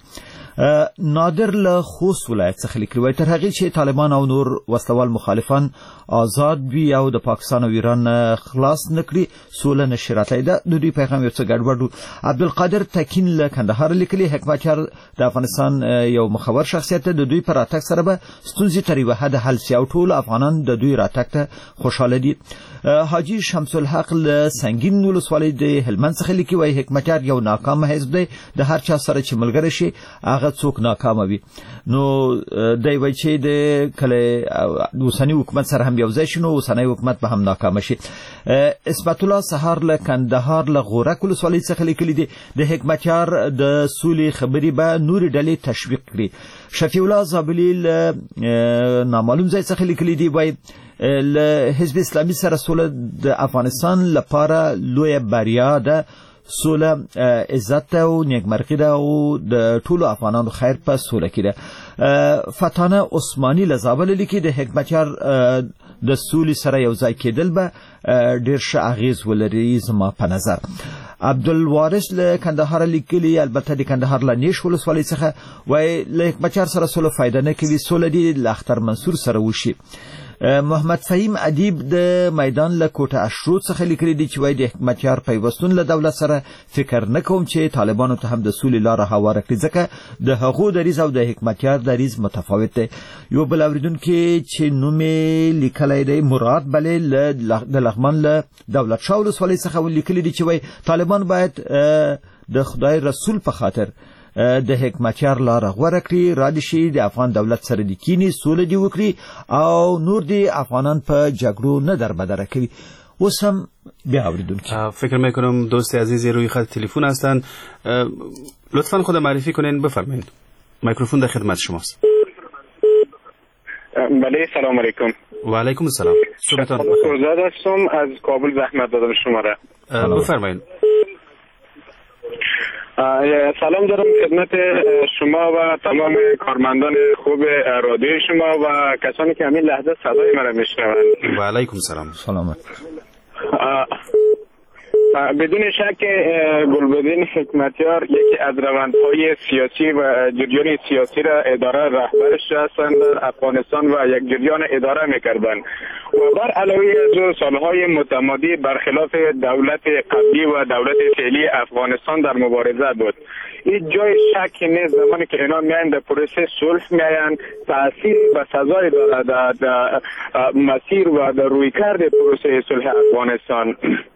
نادر له خوست ولایت څخه لیکلی وای تر هغې چې طالبان او نور وسلوال مخالفان آزاد وي او د پاکستان او ایران خلاص نکړي سوله نشي راتلی. د دوی پیغام یو څه ګډوډ و. عبدالقادر تکین له کندهار لیکلی حکمتیار د افغانستان یو مخور شخصیت د دوی پر راتګ سره به ستونزې تر یوه حده حل سي او ټول افغانان د دوی راتګ ته خوشحاله دي. حاجی شمس الحق له سنگین ولسوالۍ د هلمند څخه لیکي وای حکمتیار یو ناکام حزب دی، د هر چا سره چې ملګری شي هغه څوک ناکامه وي. نو دی وای چې د کله اوسنی حکومت سره هم یو ځای شي نو اوسنی حکومت به هم ناکامه شي. اثبات الله سهار له کندهار له غورک ولسوالۍ څخه لیکلی دی د حکمتیار د سولې خبرې به نورې ډلې تشویق کړي. شفیع الله زابلی له نامعلوم ځای څخه لیکلی دی وای له حزب اسلامي سره سوله د افغانستان لپاره لویه بریا ده. سوله عزت او نیکمرغي ده او د ټولو افغانانو خیر په سوله کې ده. فتانه عثماني له زابل لیکي د حکمتیار د سولې سره یو ځای کېدل به ډېر ښه اغېز ولري زما په نظر. عبدالوارث له کندهار لیکلي البته د کندهار له نیش ولسوالۍ څخه وایي له حکمتیار سره سوله فایده نه کوي، سوله دې له اختر منصور سره وشي. محمد فهیم ادیب د میدان له کوټه اشرود څخه لیکلي دي چې وایي د حکمتیار پیوستون له دولت سره فکر نه کوم چې طالبانو ته هم د سولې لاره هواره کړي ځکه د هغو دریځ او د حکمتیار دریځ متفاوت دی. یو بل اورېدونکي چې نوم یې لیکلی دی مراد بلې د لغمان له دولت شاه ولسوالۍ څخه لیکلي دي چې وایي طالبان باید د خدای رسول په خاطر د حکمتیار لاره غوره کړي، را دي شي د افغان دولت سره دي کینی سوله دي وکړي او نور دي افغانان په جګړو نه دربدره کوي. اوس هم بیا اوریدونکي فکر میکنم دوست عزیزی روی خط تلفن هستند، لطفا خود معرفی کنین. بفرمایید میکروفون در خدمت شماست. بله سلام علیکم. و علیکم السلام. صبحتان بخیر. هستم از کابل زحمت دادم شما را. بفرمایید. سلام دارم خدمت شما و تمام کارمندان خوب رادیو شما و کسانی که همین لحظه صدای مرا میشنوند. و علیکم سلام. سلامت. بدون شک گلبدین حکمتیار یکی از روندهای سیاسی و جریان سیاسی را اداره رهبرش هستند در افغانستان و یک جریان اداره میکردند و بر علاوه از سالهای متمادی برخلاف دولت قبلی و دولت فعلی افغانستان در مبارزه بود. این جای شک نیست زمانی که اینا میان در پروسه صلح میان تاثیر و سزای داره در, در مسیر و در رویکرد پروسه صلح افغانستان.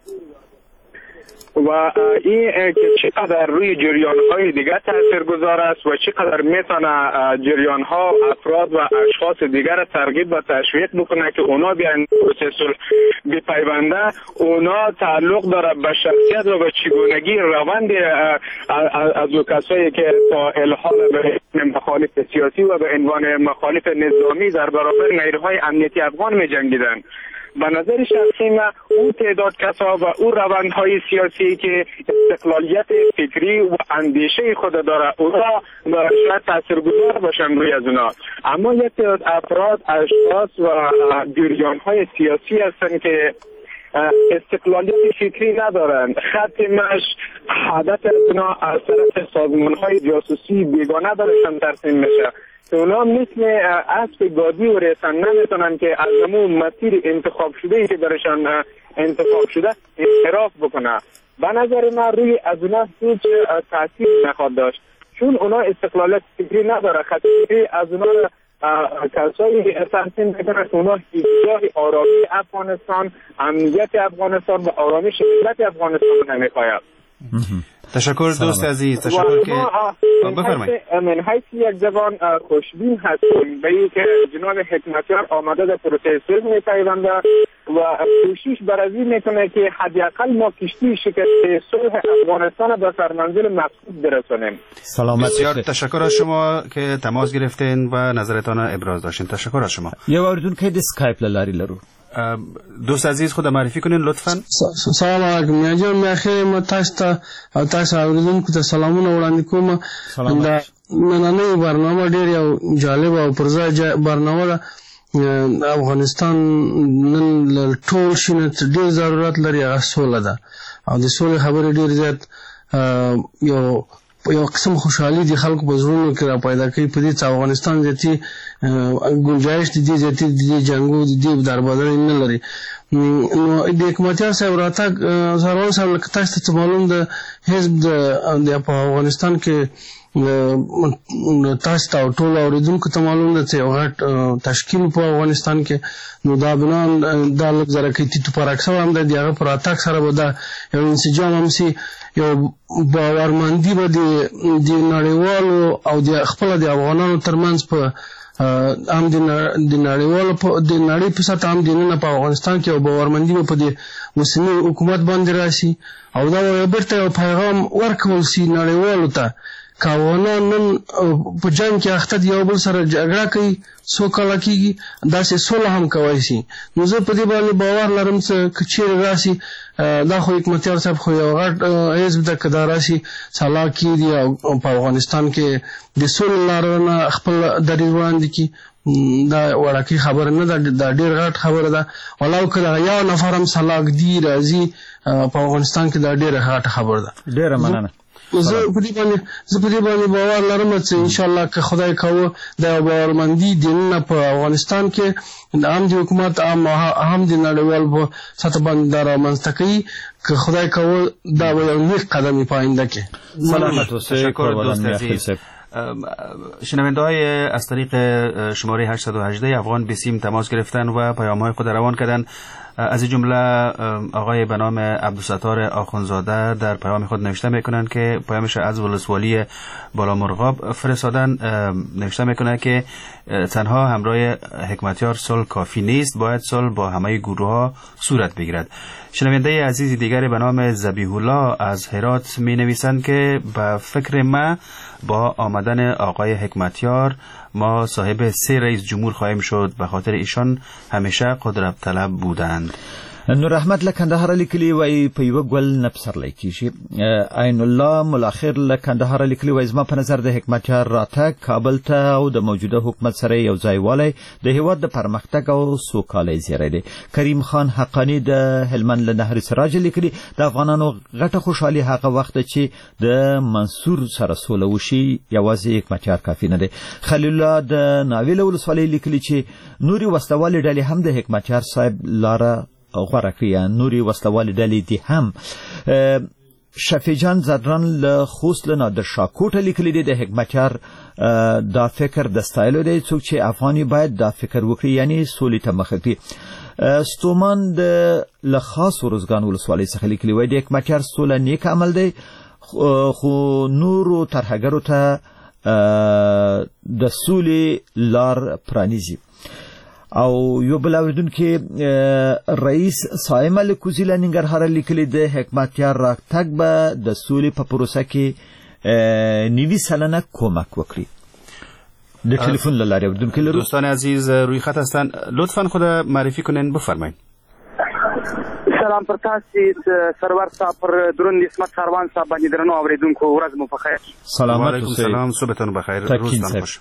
و این چقدر روی جریان های دیگر تاثیرگذار است و چقدر میتونه جریان ها افراد و اشخاص دیگر را ترغیب و تشویق بکنه که اونا بیان پروسه صلح بپیونده. اونا تعلق داره به شخصیت و به چگونگی روند از او کسایی که تا الحال به مخالف سیاسی و به عنوان مخالف نظامی در برابر نیروهای امنیتی افغان می جنگیدن. به نظر شخصی من اون تعداد کسا و اون روندهای سیاسی که استقلالیت فکری و اندیشه خود داره اونا شاید تاثیرگذار باشن روی از اونا، اما یک تعداد افراد اشخاص و جریانهای سیاسی هستن که استقلالیت فکری ندارن. خط مش هدف از اونا از طرف سازمانهای جاسوسی بیگانه دارشن ترسیم میشه. اونا مثل اسب گادی و ریسن نمیتونن که از همون مسیر انتخاب شده که برشان انتخاب شده انحراف بکنه. به نظر من روی از اونا هیچ تاثیر نخواهد داشت چون اونا استقلالیت فکری نداره. خط فکری از اونا کسایی ترسیم میکنه که اونا ایجاد آرامی افغانستان، امنیت افغانستان و آرامش ملت افغانستان نمیخواهد. تشکر دوست عزیز. تشکر که بفرمایید. من حیث یک جوان خوشبین هستم به اینکه جناب حکمتیار آمده در پروسه صلح میپیونده و کوشش بر از این میکنه که حداقل ما کشتی شکست صلح افغانستان به سرمنزل مقصود برسانیم. سلامت. بسیار تشکر از شما که تماس گرفتین و نظرتان ابراز داشتین. تشکر از شما. یو اوریدونکو د اسکایپ لاری لرو. دوست عزیز خود معرفي کنین لطفا. سلام علیکم. یا جان مې خیر م تاسو ته او تاسو اوریدونکو ته سلامونه وړاندې کوم. دا نننۍ برنامه ډېر یو جالب او پرځای برنامه ده. افغانستان نن ټول شي ډېر ضرورت لري هغه سوله ده او د سولې خبرې ډېر زیات یو یو قسم خوشحالي د خلکو په زړونو کې را پیدا کوي په دې چې افغانستان زیاتې گنجائش د دې زیاتې د جنګو د دې دربدرې نه لري. نو د حکمتیار صاحب راتګ زهروال صاحب لکه تاسو ته معلوم ده حزب د په افغانستان کې تاسو ته ټول اوریدونکو ته معلوم ده چې یو غټ تشکیل په افغانستان کې نو دا بنان دا لږ زره کې تیتو پراکسه هم ده د هغه پر راتګ سره به دا یو انسجام هم سي یو باورمندي به د نړیوالو او د خپل د افغانانو ترمنځ په هم د نړیوالو د نړۍ په سطح هم د نن په افغانستان کې یو باورمندي به په د اوسني حکومت باندې راشي او دا بیرته یو پیغام ورکول سي نړیوالو ته که افغانان نن په جنګ کې اخته دي یو بل سره جګړه کوي څو کاله کېږي داسې سوله هم کولی شي. نو زه په دې باندې باور لرم چې که چیرې راشي دا خو حکمتیار صاحب خو یو غټ حزب ده که دا راشي سلا کېږي او په افغانستان کې د سولې لاره نه خپل دریځ وړاندې کړي دا وړاکې خبره نه ده دا ډېر غټ خبره ده ولو که دغه یو نفر هم سلا ږدي راځي په افغانستان کې دا ډېره غټه خبره ده. ډېره مننه. زه په دې باندې زه په دې باندې باور لرم چې ان شاء الله که خدای کوه دا باورمندي د نن په افغانستان کې د عام د حکومت عام هم د نړیوال په سطح باندې دا رامنځته کوي که خدای کوه دا به یو نیک قدم په آینده کې. سلامت اوسئ. تشکر دوست عزیز. شنونده های از طریق شماره هشتصد و هجده افغان بیسیم تماس گرفتن و پیام های خود روان کردن. از این جمله آقای به نام عبدالستار آخونزاده در پیام خود نوشته میکنند که پیامش از ولسوالی بالامرغاب فرستادن. نوشته میکنه که تنها همراه حکمتیار صلح کافی نیست، باید صلح با همه گروه ها صورت بگیرد. شنونده عزیز دیگری به نام ذبیح الله از هرات می نویسند که به فکر ما با آمدن آقای حکمتیار ما صاحب سه رئیس جمهور خواهیم شد، به خاطر ایشان همیشه قدرت طلب بودند. نور احمد لکندهار لیکلی وای په یو ګل نفسر لیکي عین الله ملاخر لکندهار لیکلی وای زما په نظر د حکمتیار راتګ کابل ته او د موجوده حکومت سره یو ځای والی د هیواد د پرمختګ او سوکالۍ زیری دی. کریم خان حقانی د هلمند له نهر سراج لیکلی د افغانانو غټه خوشحالي هغه وخت چې د منصور سره سوله وشي یوازې حکمتیار کافی نه دی. خلیل الله د ناویل ولسوالۍ لیکلی چې نوري وسلوالې ډلې هم د حکمتیار صاحب لاره غوره کړي. نوري وسلوالې ډلې دي هم شفیجان زدران له خوست له نادر شاه کوټه لیکلي دي د حکمتیار دا فکر د ستایلو دی څوک چې افغاني باید دا فکر وکړي یعنی سولې ته مخه کړي. ستومان د له خاص ورزګان ولسوالۍ څخه لیکلي وای د حکمتیار سوله نیک عمل دی خو نورو ترهګرو ته د سولې لار پرانیزي. او یو بل اوریدونکو رئیس صائم الکوزی له ننګرهار لیکلي د حکمتیار راتګ به د سولې په پروسه کې نیوي سلنه کمک وکړي. د تلفن له لارې اوریدونکو لرو. دوستان عزیز روی خط هستند، لطفا خود معرفی کنین بفرمایید. سلام پر تاسو سرور صاحب پر درون اسمت سروان صاحب باندې درنو اوریدونکو ورځ مو په خیر. سلامات اوسئ. سلام صبحتون بخیر، روزتان خوش.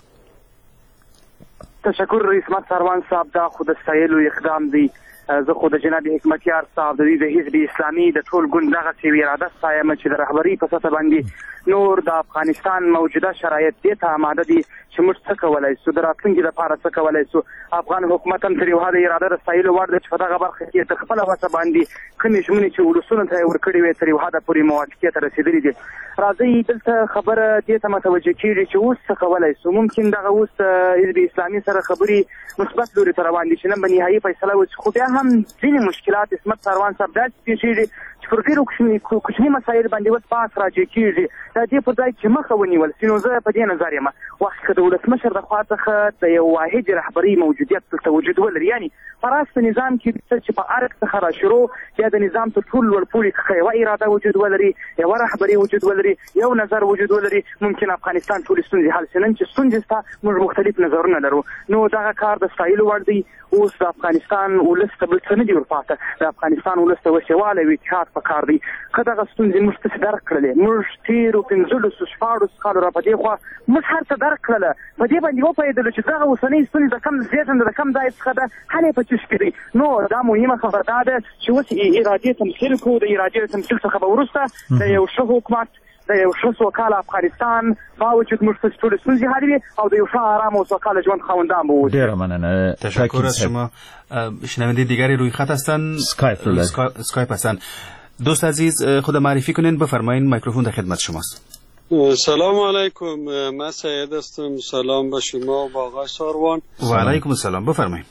تشکر رئیس مت سروان صاحب دا خود ستایلو اقدام دی. زه خود جناب حکمتیار صاحب د دې حزب اسلامي د ټول ګوند دغه سی اراده ستایم چې د رهبری په سطح باندې نور د افغانستان موجوده شرایط دې ته آماده دي چې موږ څه کولای سو د راتلونکي لپاره څه کولای سو. افغان حکومت هم تر یو حده اراده د ستایلو وړ ده چې په دغه برخه کې د خپل وسه باندې کومې ژمنې چې ولسونو ته ورکړې وي تر یو حده پورې موافقې ته رسیدلې دي. راځي دلته خبره دې ته متوجه کیږي چې اوس څه کولای سو. ممکن دغه اوس حزب اسلامي سره خبرې مثبت لوري ته روان دي چې نن به نهایي فیصله وشي، خو بیا هم ځینې مشکلات اسمت سروان صاحب داسې پیښیږي چې پر ډېرو کوچني کوچني مسایل باندې اوس بحث راجع کېږي دا دې پر ځای چې مخه ونیول سي نو زه په دې نظر یم وخت که د ولسمشر د خوا څخه د یو واحد رهبري موجودیت دلته وجود ولري یعنی په راست نظام کې چې په ارګ څخه را شروع یا د نظام تر ټولو لوړ پوړي څخه یوه اراده وجود ولري یوه رهبري وجود ولري یو نظر وجود ولري ممکن افغانستان ټولې ستونزې حل سي نن چې ستونزې شته موږ مختلف نظرونه لرو نو دغه کار د ستایلو وړ دی اوس د افغانستان ولس ته بل څه نه دي ورپاته د افغانستان ولس ته اوس یووالی او اتحاد پکار دی که دغه ستونزې موږ تاسې درک کړلې موږ تېرو پنځلسو شپاړسو کالو را په دې خوا موږ هر څه درک کړله په دې باندې وپوهېدلو چې دغه اوسنۍ ستونزې د کم زېږنده د کم ځای څخه ده حل یې په چشت کې دی نو دا مهمه خبره دا ده چې اوس ارادې تمثیل کړو د ارادې د تمثیل څخه به وروسته د یو ښه حکومت د یو ښه سوکاله افغانستان باوجود موږ ته ټولې ستونزې حل وي او د یو ښه آرام او سوکاله ژوند خاوندان به اوسو. ډېره مننه. تشکر از شما. شنونده دیگری روی خط هستند. اسکایپ اسکایپ هستند. دوست عزیز خود معرفی کنین بفرمایین میکروفون در خدمت شماست. سلام علیکم من سید هستم. سلام به شما و با آقای ساروان. و علیکم السلام بفرمایین.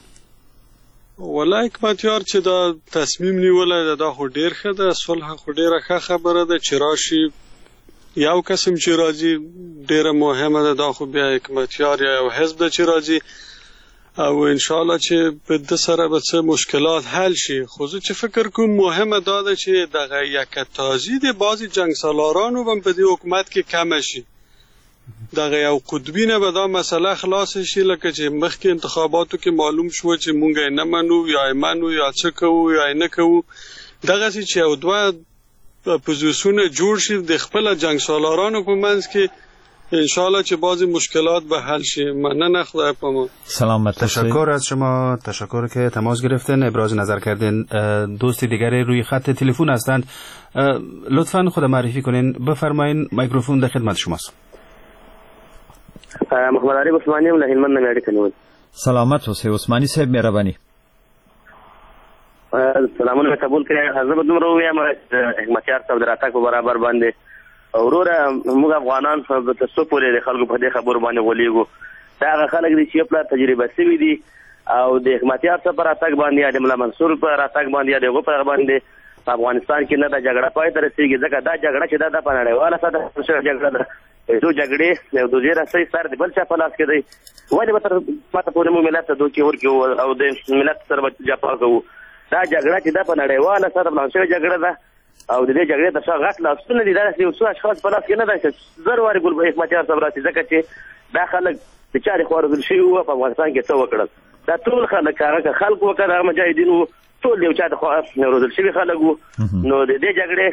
والله حکمتیار چې دا تصمیم نیولای دا خو ډیر ښه ده صلح خو ډیره ښه خبره ده چې راشي یو قسم چې راځي ډیره مهمه ده دا خو بیا حکمتیار یا یو حزب ده چې راځي او انشاءالله چې په د سره به څه مشکلات حل شي خو زه چې فکر کوم مهمه دا ده چې دغه یکتازی د بعضې جنګسالارانو هم په دې حکومت کې کمه شي دغه یو قطبی نه به دا مسله خلاص شي لکه چې مخکې انتخاباتو کې معلوم شو چې مونږ یې نه منو یا یې منو یا څه کوو یا یې نه کوو دغسې چې یو دوه اپوزیسیون جوړ شي د خپله جنګسالارانو په منځ کې انشاءالله چې بعضی مشکلات به حل شي. مننه خدای پامان. سلامت تشکر از شما. تشکر که تماس گرفتن ابراز نظر کردین. دوست دیگری روی خط تلفن هستند. لطفاً خود معرفی کنین بفرمایین میکروفون در خدمت شماست. محمد علی عثمانی له هلمند نه اړیکه نیول. سلامت اوسئ عثماني صاحب مهرباني. سلامونه قبول کړئ. حضرت دومره ووایم حکمتیار صاحب د راتګ په برابر باندې وروره موږ افغانان په څو پورې د خلکو په دې خبرو باندې غولېږو دا هغه خلک دي چې یو پلا تجربه شوي دي او د حکمتیار صاحب په راتګ باندې یا د ملا منصور په راتګ باندې یا د هغو په باندې په افغانستان کې نه دا جګړه پای ته رسېږي ځکه دا جګړه چې دا د په نړیواله سطحه شوې جګړه ده دو جګړې یو د زیره سي سر د بل چا په لاس کې دی ولې به تر ماته پورې موږ ملت ته دوکې ورکړو او د ملت سره به جفا کوو دا جګړه چې دا په نړیواله سطحه باندې شوې جګړه ده او د دې جګړې د څو غټ لاسونه دي دا یو څو اشخاص په لاس کې نه ده چې زر وارې ګل حکمتیار صاحب راسي ځکه چې دا خلک د چارې خوا روزل شوي وو په افغانستان کې څه وکړل دا ټول خلک هغه خلک وکړه هغه مجاهدین وو ټول یو چا د خوا روزل شوي خلک وو نو د دې جګړې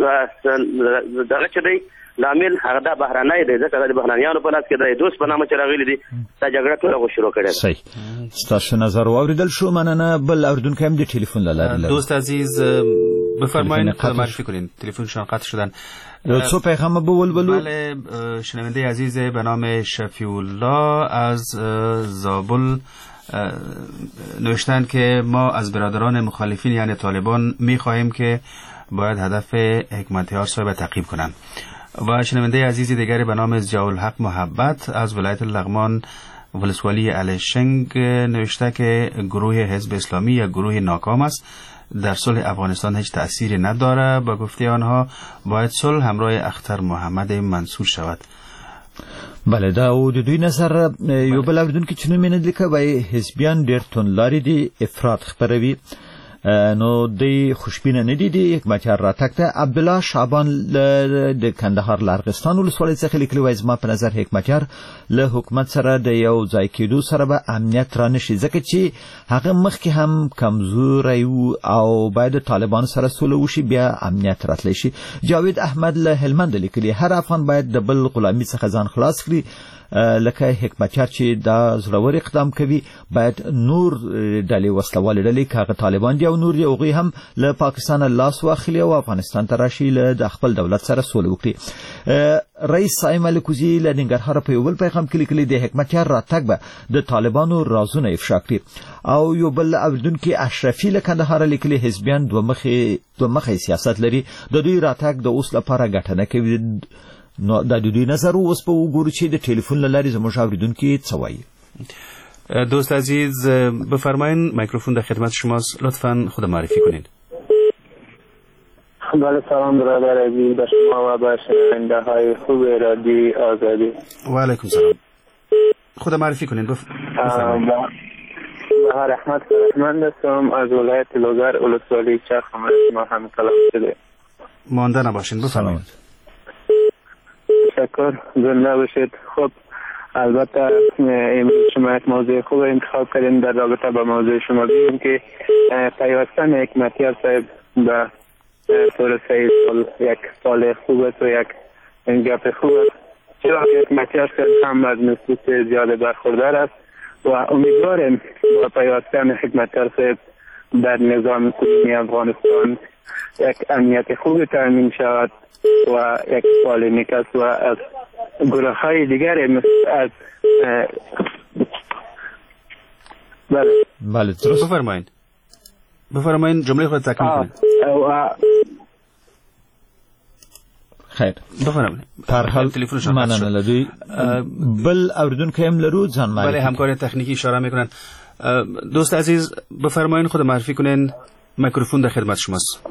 دغه چې دی لامل هغه دا بهراني دی ځکه د بهرانيانو په لاس کې دی دوست په نامه چې راغلي دي دا جګړه ټول غو شروع کړې صحیح ستاسو نظر واوریدل شو مننه بل اردوونکی هم د ټلیفون لاره دوست عزیز بفرمایید معرفی کنین تلفنشان قطع شدن لطفا پیغام بول بلو بله شنونده عزیز به نام شفیع الله از زابل نوشتند که ما از برادران مخالفین یعنی طالبان میخواهیم که باید هدف حکمتیار صاحب تعقیب کنند و شنونده عزیزی دیگری به نام ضیاءالحق محبت از ولایت لغمان ولسوالی الشنگ نوشته که گروه حزب اسلامی یا گروه ناکام است در صلح افغانستان هیچ تأثیری نداره با گفته آنها باید صلح همراه اختر محمد منصور شود. بله دا او د دوی نظر یو بل اردوونکی چې نوم یې نه لیکه وایي حزبیان ډېر توندلارې دي افراط خپروي نو دی خوشبینه نه دي د حکمتیار راتګ ته. عبدالله شعبان د کندهار لرغستان ولسوالۍ څخه لیکلي وایي زما په نظر حکمتیار له حکومت سره د یو ځای کېدو سره به امنیت را نشي ځکه چې هغه مخکې هم کمزوری و او باید د طالبانو سره سوله وشي بیا امنیت راتلی شي. جاوید احمد له هلمند لیکلي هر افغان باید د بل غلامي څخه ځان خلاص کړي لکه حکمتیار چې دا زړور اقدام کوي باید نور ډلې وسلوالې ډلې کاغه طالبان دی او نور دی هغوی هم له پاکستان لاس واخلي او افغانستان ته راشي له د خپل دولت سره سوله وکړي. رئیس صایم الکوزي له ننګرهار په یو بل پیغام کې لیکلي د حکمتیار راتګ به د طالبانو رازونه افشا کړي او یو بل اوریدونکي اشرفي له کندهار لیکلي حزبیان دوه مخې دوه مخې سیاست لري د دوی راتګ د اوس لپاره ګټه نه کوي. نو دا د دوی نظر اوس په وګورو چې د ټلیفون له لارې زموږ اوریدونکي څه وایي. دوست عزیز بفرمایین میکروفون در خدمت شماست لطفاً خود معرفی کنید. بله سلام برادر عزیز به شما و به شنونده های خوب رادیوی آزادی. و علیکم سلام. خود معرفی کنین. بفرمایید. بهار احمد فرهمند هستم از ولایت لوگر ولسوالی چرخ ما هم کلام شده. مانده نباشین. بفرمایید. تشکر. زنده باشید. خب البته امروز شما یک موضوع خوب انتخاب کردین در رابطه با موضوع شما بگیم که پیوستن حکمتیار صاحب به طور سه سال یک سال خوب است و یک گپ خوب است، چرا که حکمتیار صاحب هم از نفوس زیاد برخوردار است و امیدوارم با پیوستن حکمتیار صاحب در نظام کنونی افغانستان یک امنیت خوب تامین شود و یک سال نیک است و از گروه های دیگر مثل از بله بله درست بفرمایید بفرمایید جمله خود تکمیل کنید. خیر بفرمایید. تر حال مننه لدی بل اوریدونکو هم لرو ځان معرفی. بله همکار تکنیکی اشاره میکنن. دوست عزیز بفرمایید خود معرفی کنین. میکروفون در خدمت شماست.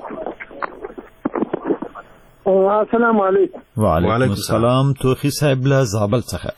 السلام علیکم. و علیکم السلام. توخی صاحب له زابل څخه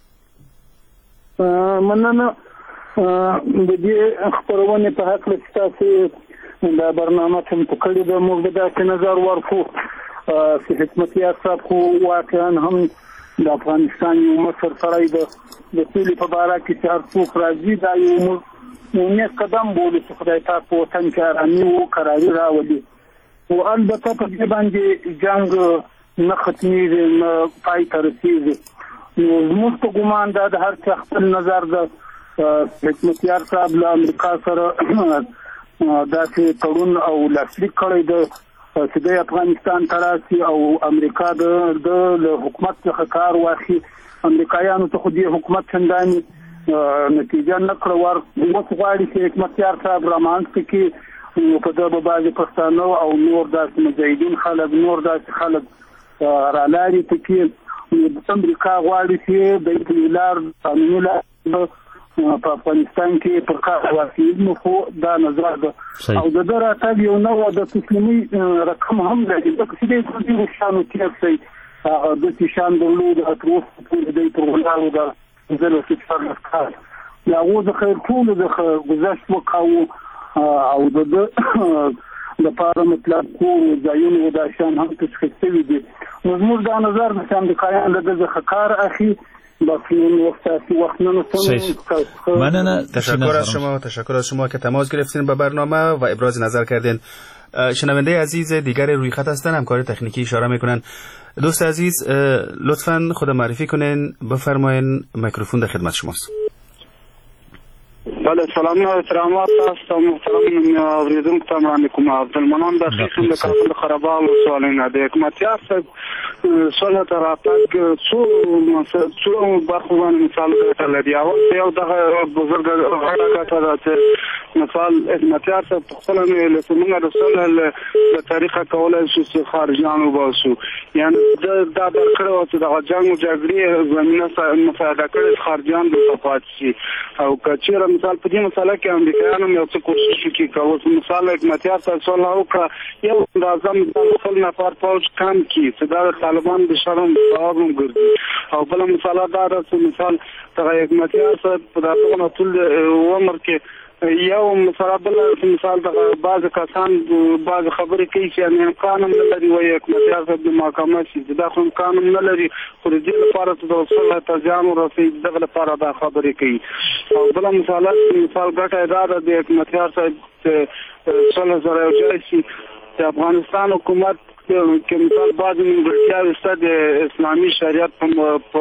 مننه د دې خبرونه په حق له تاسو د برنامه ته متکړه د موږ د نظر ورکو چې حکمتیار صاحب خو واقعا هم د افغانستان یو مشر سړی د د سولې په باره کې چې هر څوک راځي دا یو نیک قدم بولي چې خدای پاک په وطن کې ارامي وکړي راولي و البته په دې باندې جنگ نه ختمېږي نه پای ته رسېږي. نو زموږ په ګمان دا د هر چا خپل نظر د حکمتیار صاحب له امریکا سره داسې تړون او لاسلیک کړی دی چې د افغانستان ته راسي او امریکا د له حکومت څخه کار واخلي. امریکایانو ته خو دې حکومت چندانې نتیجه نه کړه ور اوس غواړي چې حکمتیار صاحب رامنځته کړي. په دغه بعضې پښتانه او نور داسې مجاهدین خلک نور داسې خلک رالاري پکې امریکا غواړي چې د لار قانوني لار په افغانستان کې پر کار واقعي نو خو دا نظر ده او د ده راتګ یو نوع د تسلیمي رقم هم لري ځکه چې دی په ډېرو شیانو تېر شي هغه داسې شیان درلود تر اوسه پورې دی پر ولاړو د پنځه لس څوارلس کال د هغو څخه ټولو څخه ګذشت وکاوه او د لپاره مطلب کور ځایونه دا شیان هم تشخیص شوي دي. نو زموږ دا نظر ده چې امریکایان له ده څخه کار اخلي. مننه. تشکر از شما تشکر از شما که تماس گرفتین به برنامه و ابراز نظر کردین. شنونده عزیز دیگر روی خط هستن همکار تکنیکی اشاره میکنن. دوست عزیز لطفاً خود معرفی کنین. بفرمایین میکروفون در خدمت شماست. بله سلام و احترامات تاسو محترم اوریدونکو ته وړاندې کوم. عبدالمنان د خیخ د کابل خرابال ولسوالۍ د حکمتیار صاحب صلح ته راتګ څو څو برخو باندې مثال ګټه لري. اول یو دغه بزرګ غاړه ګټه ده چې مثال حکمتیار صاحب په خپله ویلې چې موږ د صلح له طریقه کولی شو چې خارجیان وباسو. یعنې دا درکړی وه چې دغه جنګ و جګړې زمینه مساعده کړې خارجیان دلته پاتې شي. او که چېرې مثال په دې مسله کې امریکایان هم یو څه کوشش وکړي که اوس مثال حکمتیار صاحب صلح وکړه یو اندازه مثال خپل نفر پوځ کم کړي چې دا د طالبان د شرم ځواب هم ګرځي. او بله مسله دا ده چې مثال دغه حکمتیار صاحب په دغه ټول عمر کې یو مسله بله مثال دغه بعضې کسان بعضې خبرې کوي چې یعنې امکان هم نه لري وایي حکمتیار صاحب د محاکمه شي چې دا خو امکان هم نه لري خو د دې لپاره چې د صلح ته زیان ورسوي دغه لپاره دا خبرې کوي. او بله مسله مثال ګټه یې دا ده د حکمتیار صاحب چې صلح سره یو ځای شي چې افغانستان حکومت کې مثال بعضې نیمګړتیاوې شته د اسلامي شریعت په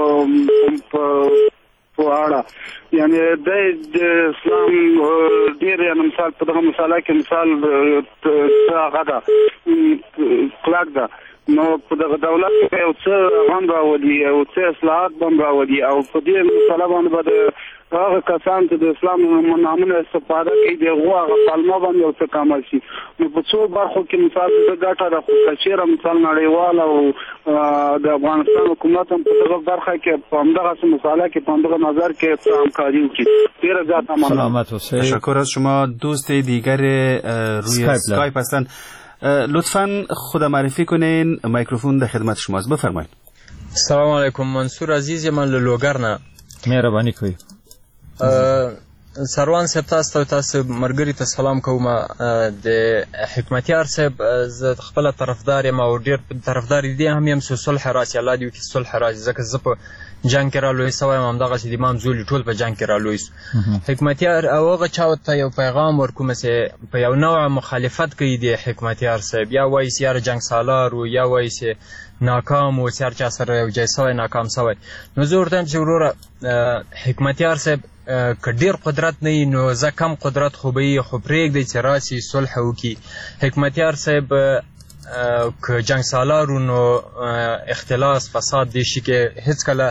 په اړه یعنې د اسلام ډېر یعنې مثال په دغه مسله کې مثال هغه ده کلک ده نو په دغه دولت کې یو څه هم راولي یو څه اصلاحات به هم راولي او په دې مسله باندې به د هغه کسان چې د اسلام نامونه استفاده کوي د هغو هغه پلمه باندې یو څه کمه شي. نو په څو برخو کې مثال د ګټه ده خو که چېرې مثال نړیوال او د افغانستان حکومت هم په دغه برخه کې په همدغسې مساله کې په همدغه نظر کې څه همکاري وکړي. ډېره زیاته مننه. تشکر از شما. دوست دیگر روی اسکایپ هستند. لطفاً خود معرفی کنین، میکروفون در خدمت شماست، بفرمایید. سلام علیکم، منصور عزیز، من له لوګر نه. مهرباني کوي. سروان صاحب تاسو تاسو مرګري ته سلام کوم. د حکمتیار صاحب زه خپل طرفدار یم او ډیر طرفدار دي هم یم صلح راشي، الله دې وکړي صلح راشي، ځکه زه په جنگ کې را لوی سوی یم، همدغسې د امام زولی ټول په جنگ کې را لوی سو. حکمتیار او هغه چا ته یو پیغام ورکوم چې په یو نوع مخالفت کوي د حکمتیار صاحب، یا وایي چې یاره جنګ سالار و، یا وایي چې ناکام و، چې هر چا سره یو ځای سوی ناکام سوی. نو زه ورته وایم چې وروره حکمتیار صاحب که ډیر قدرت نه وي نو زه کم قدرت خو به وي، خو پرېږدئ چې راسي صلح وکړي. حکمتیار صاحب که جنگ سالارو نو اختلاس فساد دې شي کې هېڅکله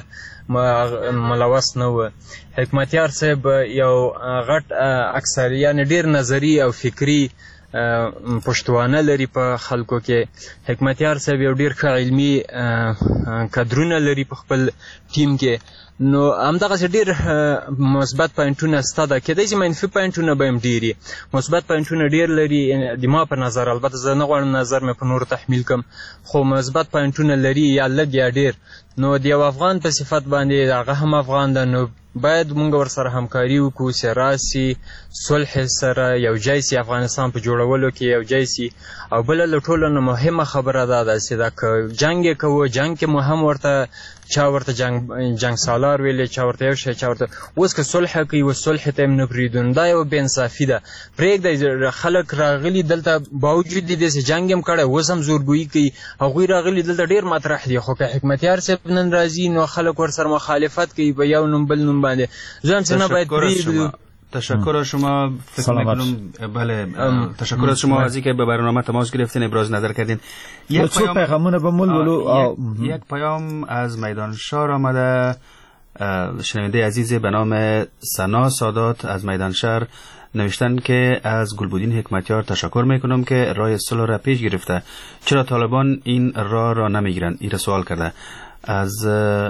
ملوث نه و. حکمتیار صاحب یو غټ اکثر یعنې ډیر نظري او فکري پښتوانه لري په خلکو کې. حکمتیار صاحب یو ډیر ښه علمي کدرونه لري په خپل ټیم کې. نو همدغسې ډېر مثبت پوینټونه سته ده، کیدای شي منفي پوینټونه به هم ډېر وي، مثبت پوینټونه ډېر لري د ما په نظر. البته زه نه غواړم نظر مې په نورو تحمیل کړم، خو مثبت پوینټونه لري یا لږ یا ډېر. نو د یو افغان په صفت باندې هغه هم افغان ده، نو باید مونږ ورسره همکاري وکړو چې راسي صلح سره یو ځای سي، افغانستان په جوړولو کې یو ځای سي. او بله له ټولو نه مهمه خبره دا ده چې دا که جنګ یې کوو، جنګ کې مو هم ورته چا ورته جنګ جنګ سالار ویلې، چا ورته یو شی، چا ورته اوس که صلح کوي اوس صلح ته هم نه پرېږدو. نو دا یو بېانصافي ده. پرېږدئ خلک راغلي دلته، باوجود د دې چې جنګ هم کړی اوس هم زورګویي کوي، هغوی راغلي دلته ډېر مطرح دي. خو که حکمتیار صاحب نن راځي نو خلک ورسره مخالفت کوي په یو نوم بل نوم باندې. زه هم چې نه باید پرېږدو. تشکر از شما. فکر میکنم بله تشکر از شما از اینکه به برنامه تماس گرفتین، ابراز نظر کردین. یک پیغامونه به مولولو یک پیام از میدان شهر آمده. شنونده عزیز به نام سنا سادات از میدان شهر نوشتن که از گلبودین حکمتیار تشکر میکنم که راه صلح را پیش گرفته، چرا طالبان این راه را نمیگیرند؟ این را سوال کرده. از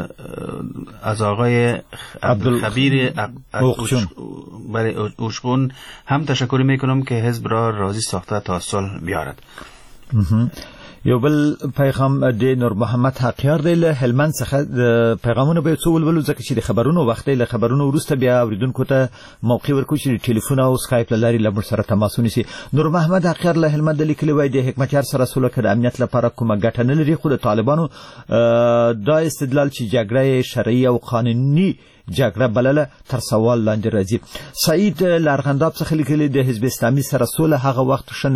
از آقای عبدالخبیر اوشقون هم تشکر میکنم که حزب را راضی ساخته تا صلح بیارد. یو بل پیغام د نور محمد حقیار دی له هلمند څخه. پیغامونه به څو ولولو ځکه چې د خبرونو وخت له خبرونو وروسته بیا اوریدونکو ته موقع ورکړو چې ټلیفون او سکایپ له لارې له موږ سره تماس ونیسي. نور محمد حقیار له هلمند لیکلی وای د حکمتیار سره سوله کړه امنیت لپاره کومه ګټه نه لري، خو د طالبانو دا استدلال چې جګړه شرعي او قانوني جګړه بلله تر سوال لاندې راځي. سعید لارغنداب څخه لیکلی د حزب اسلامي سره سوله هغه وخت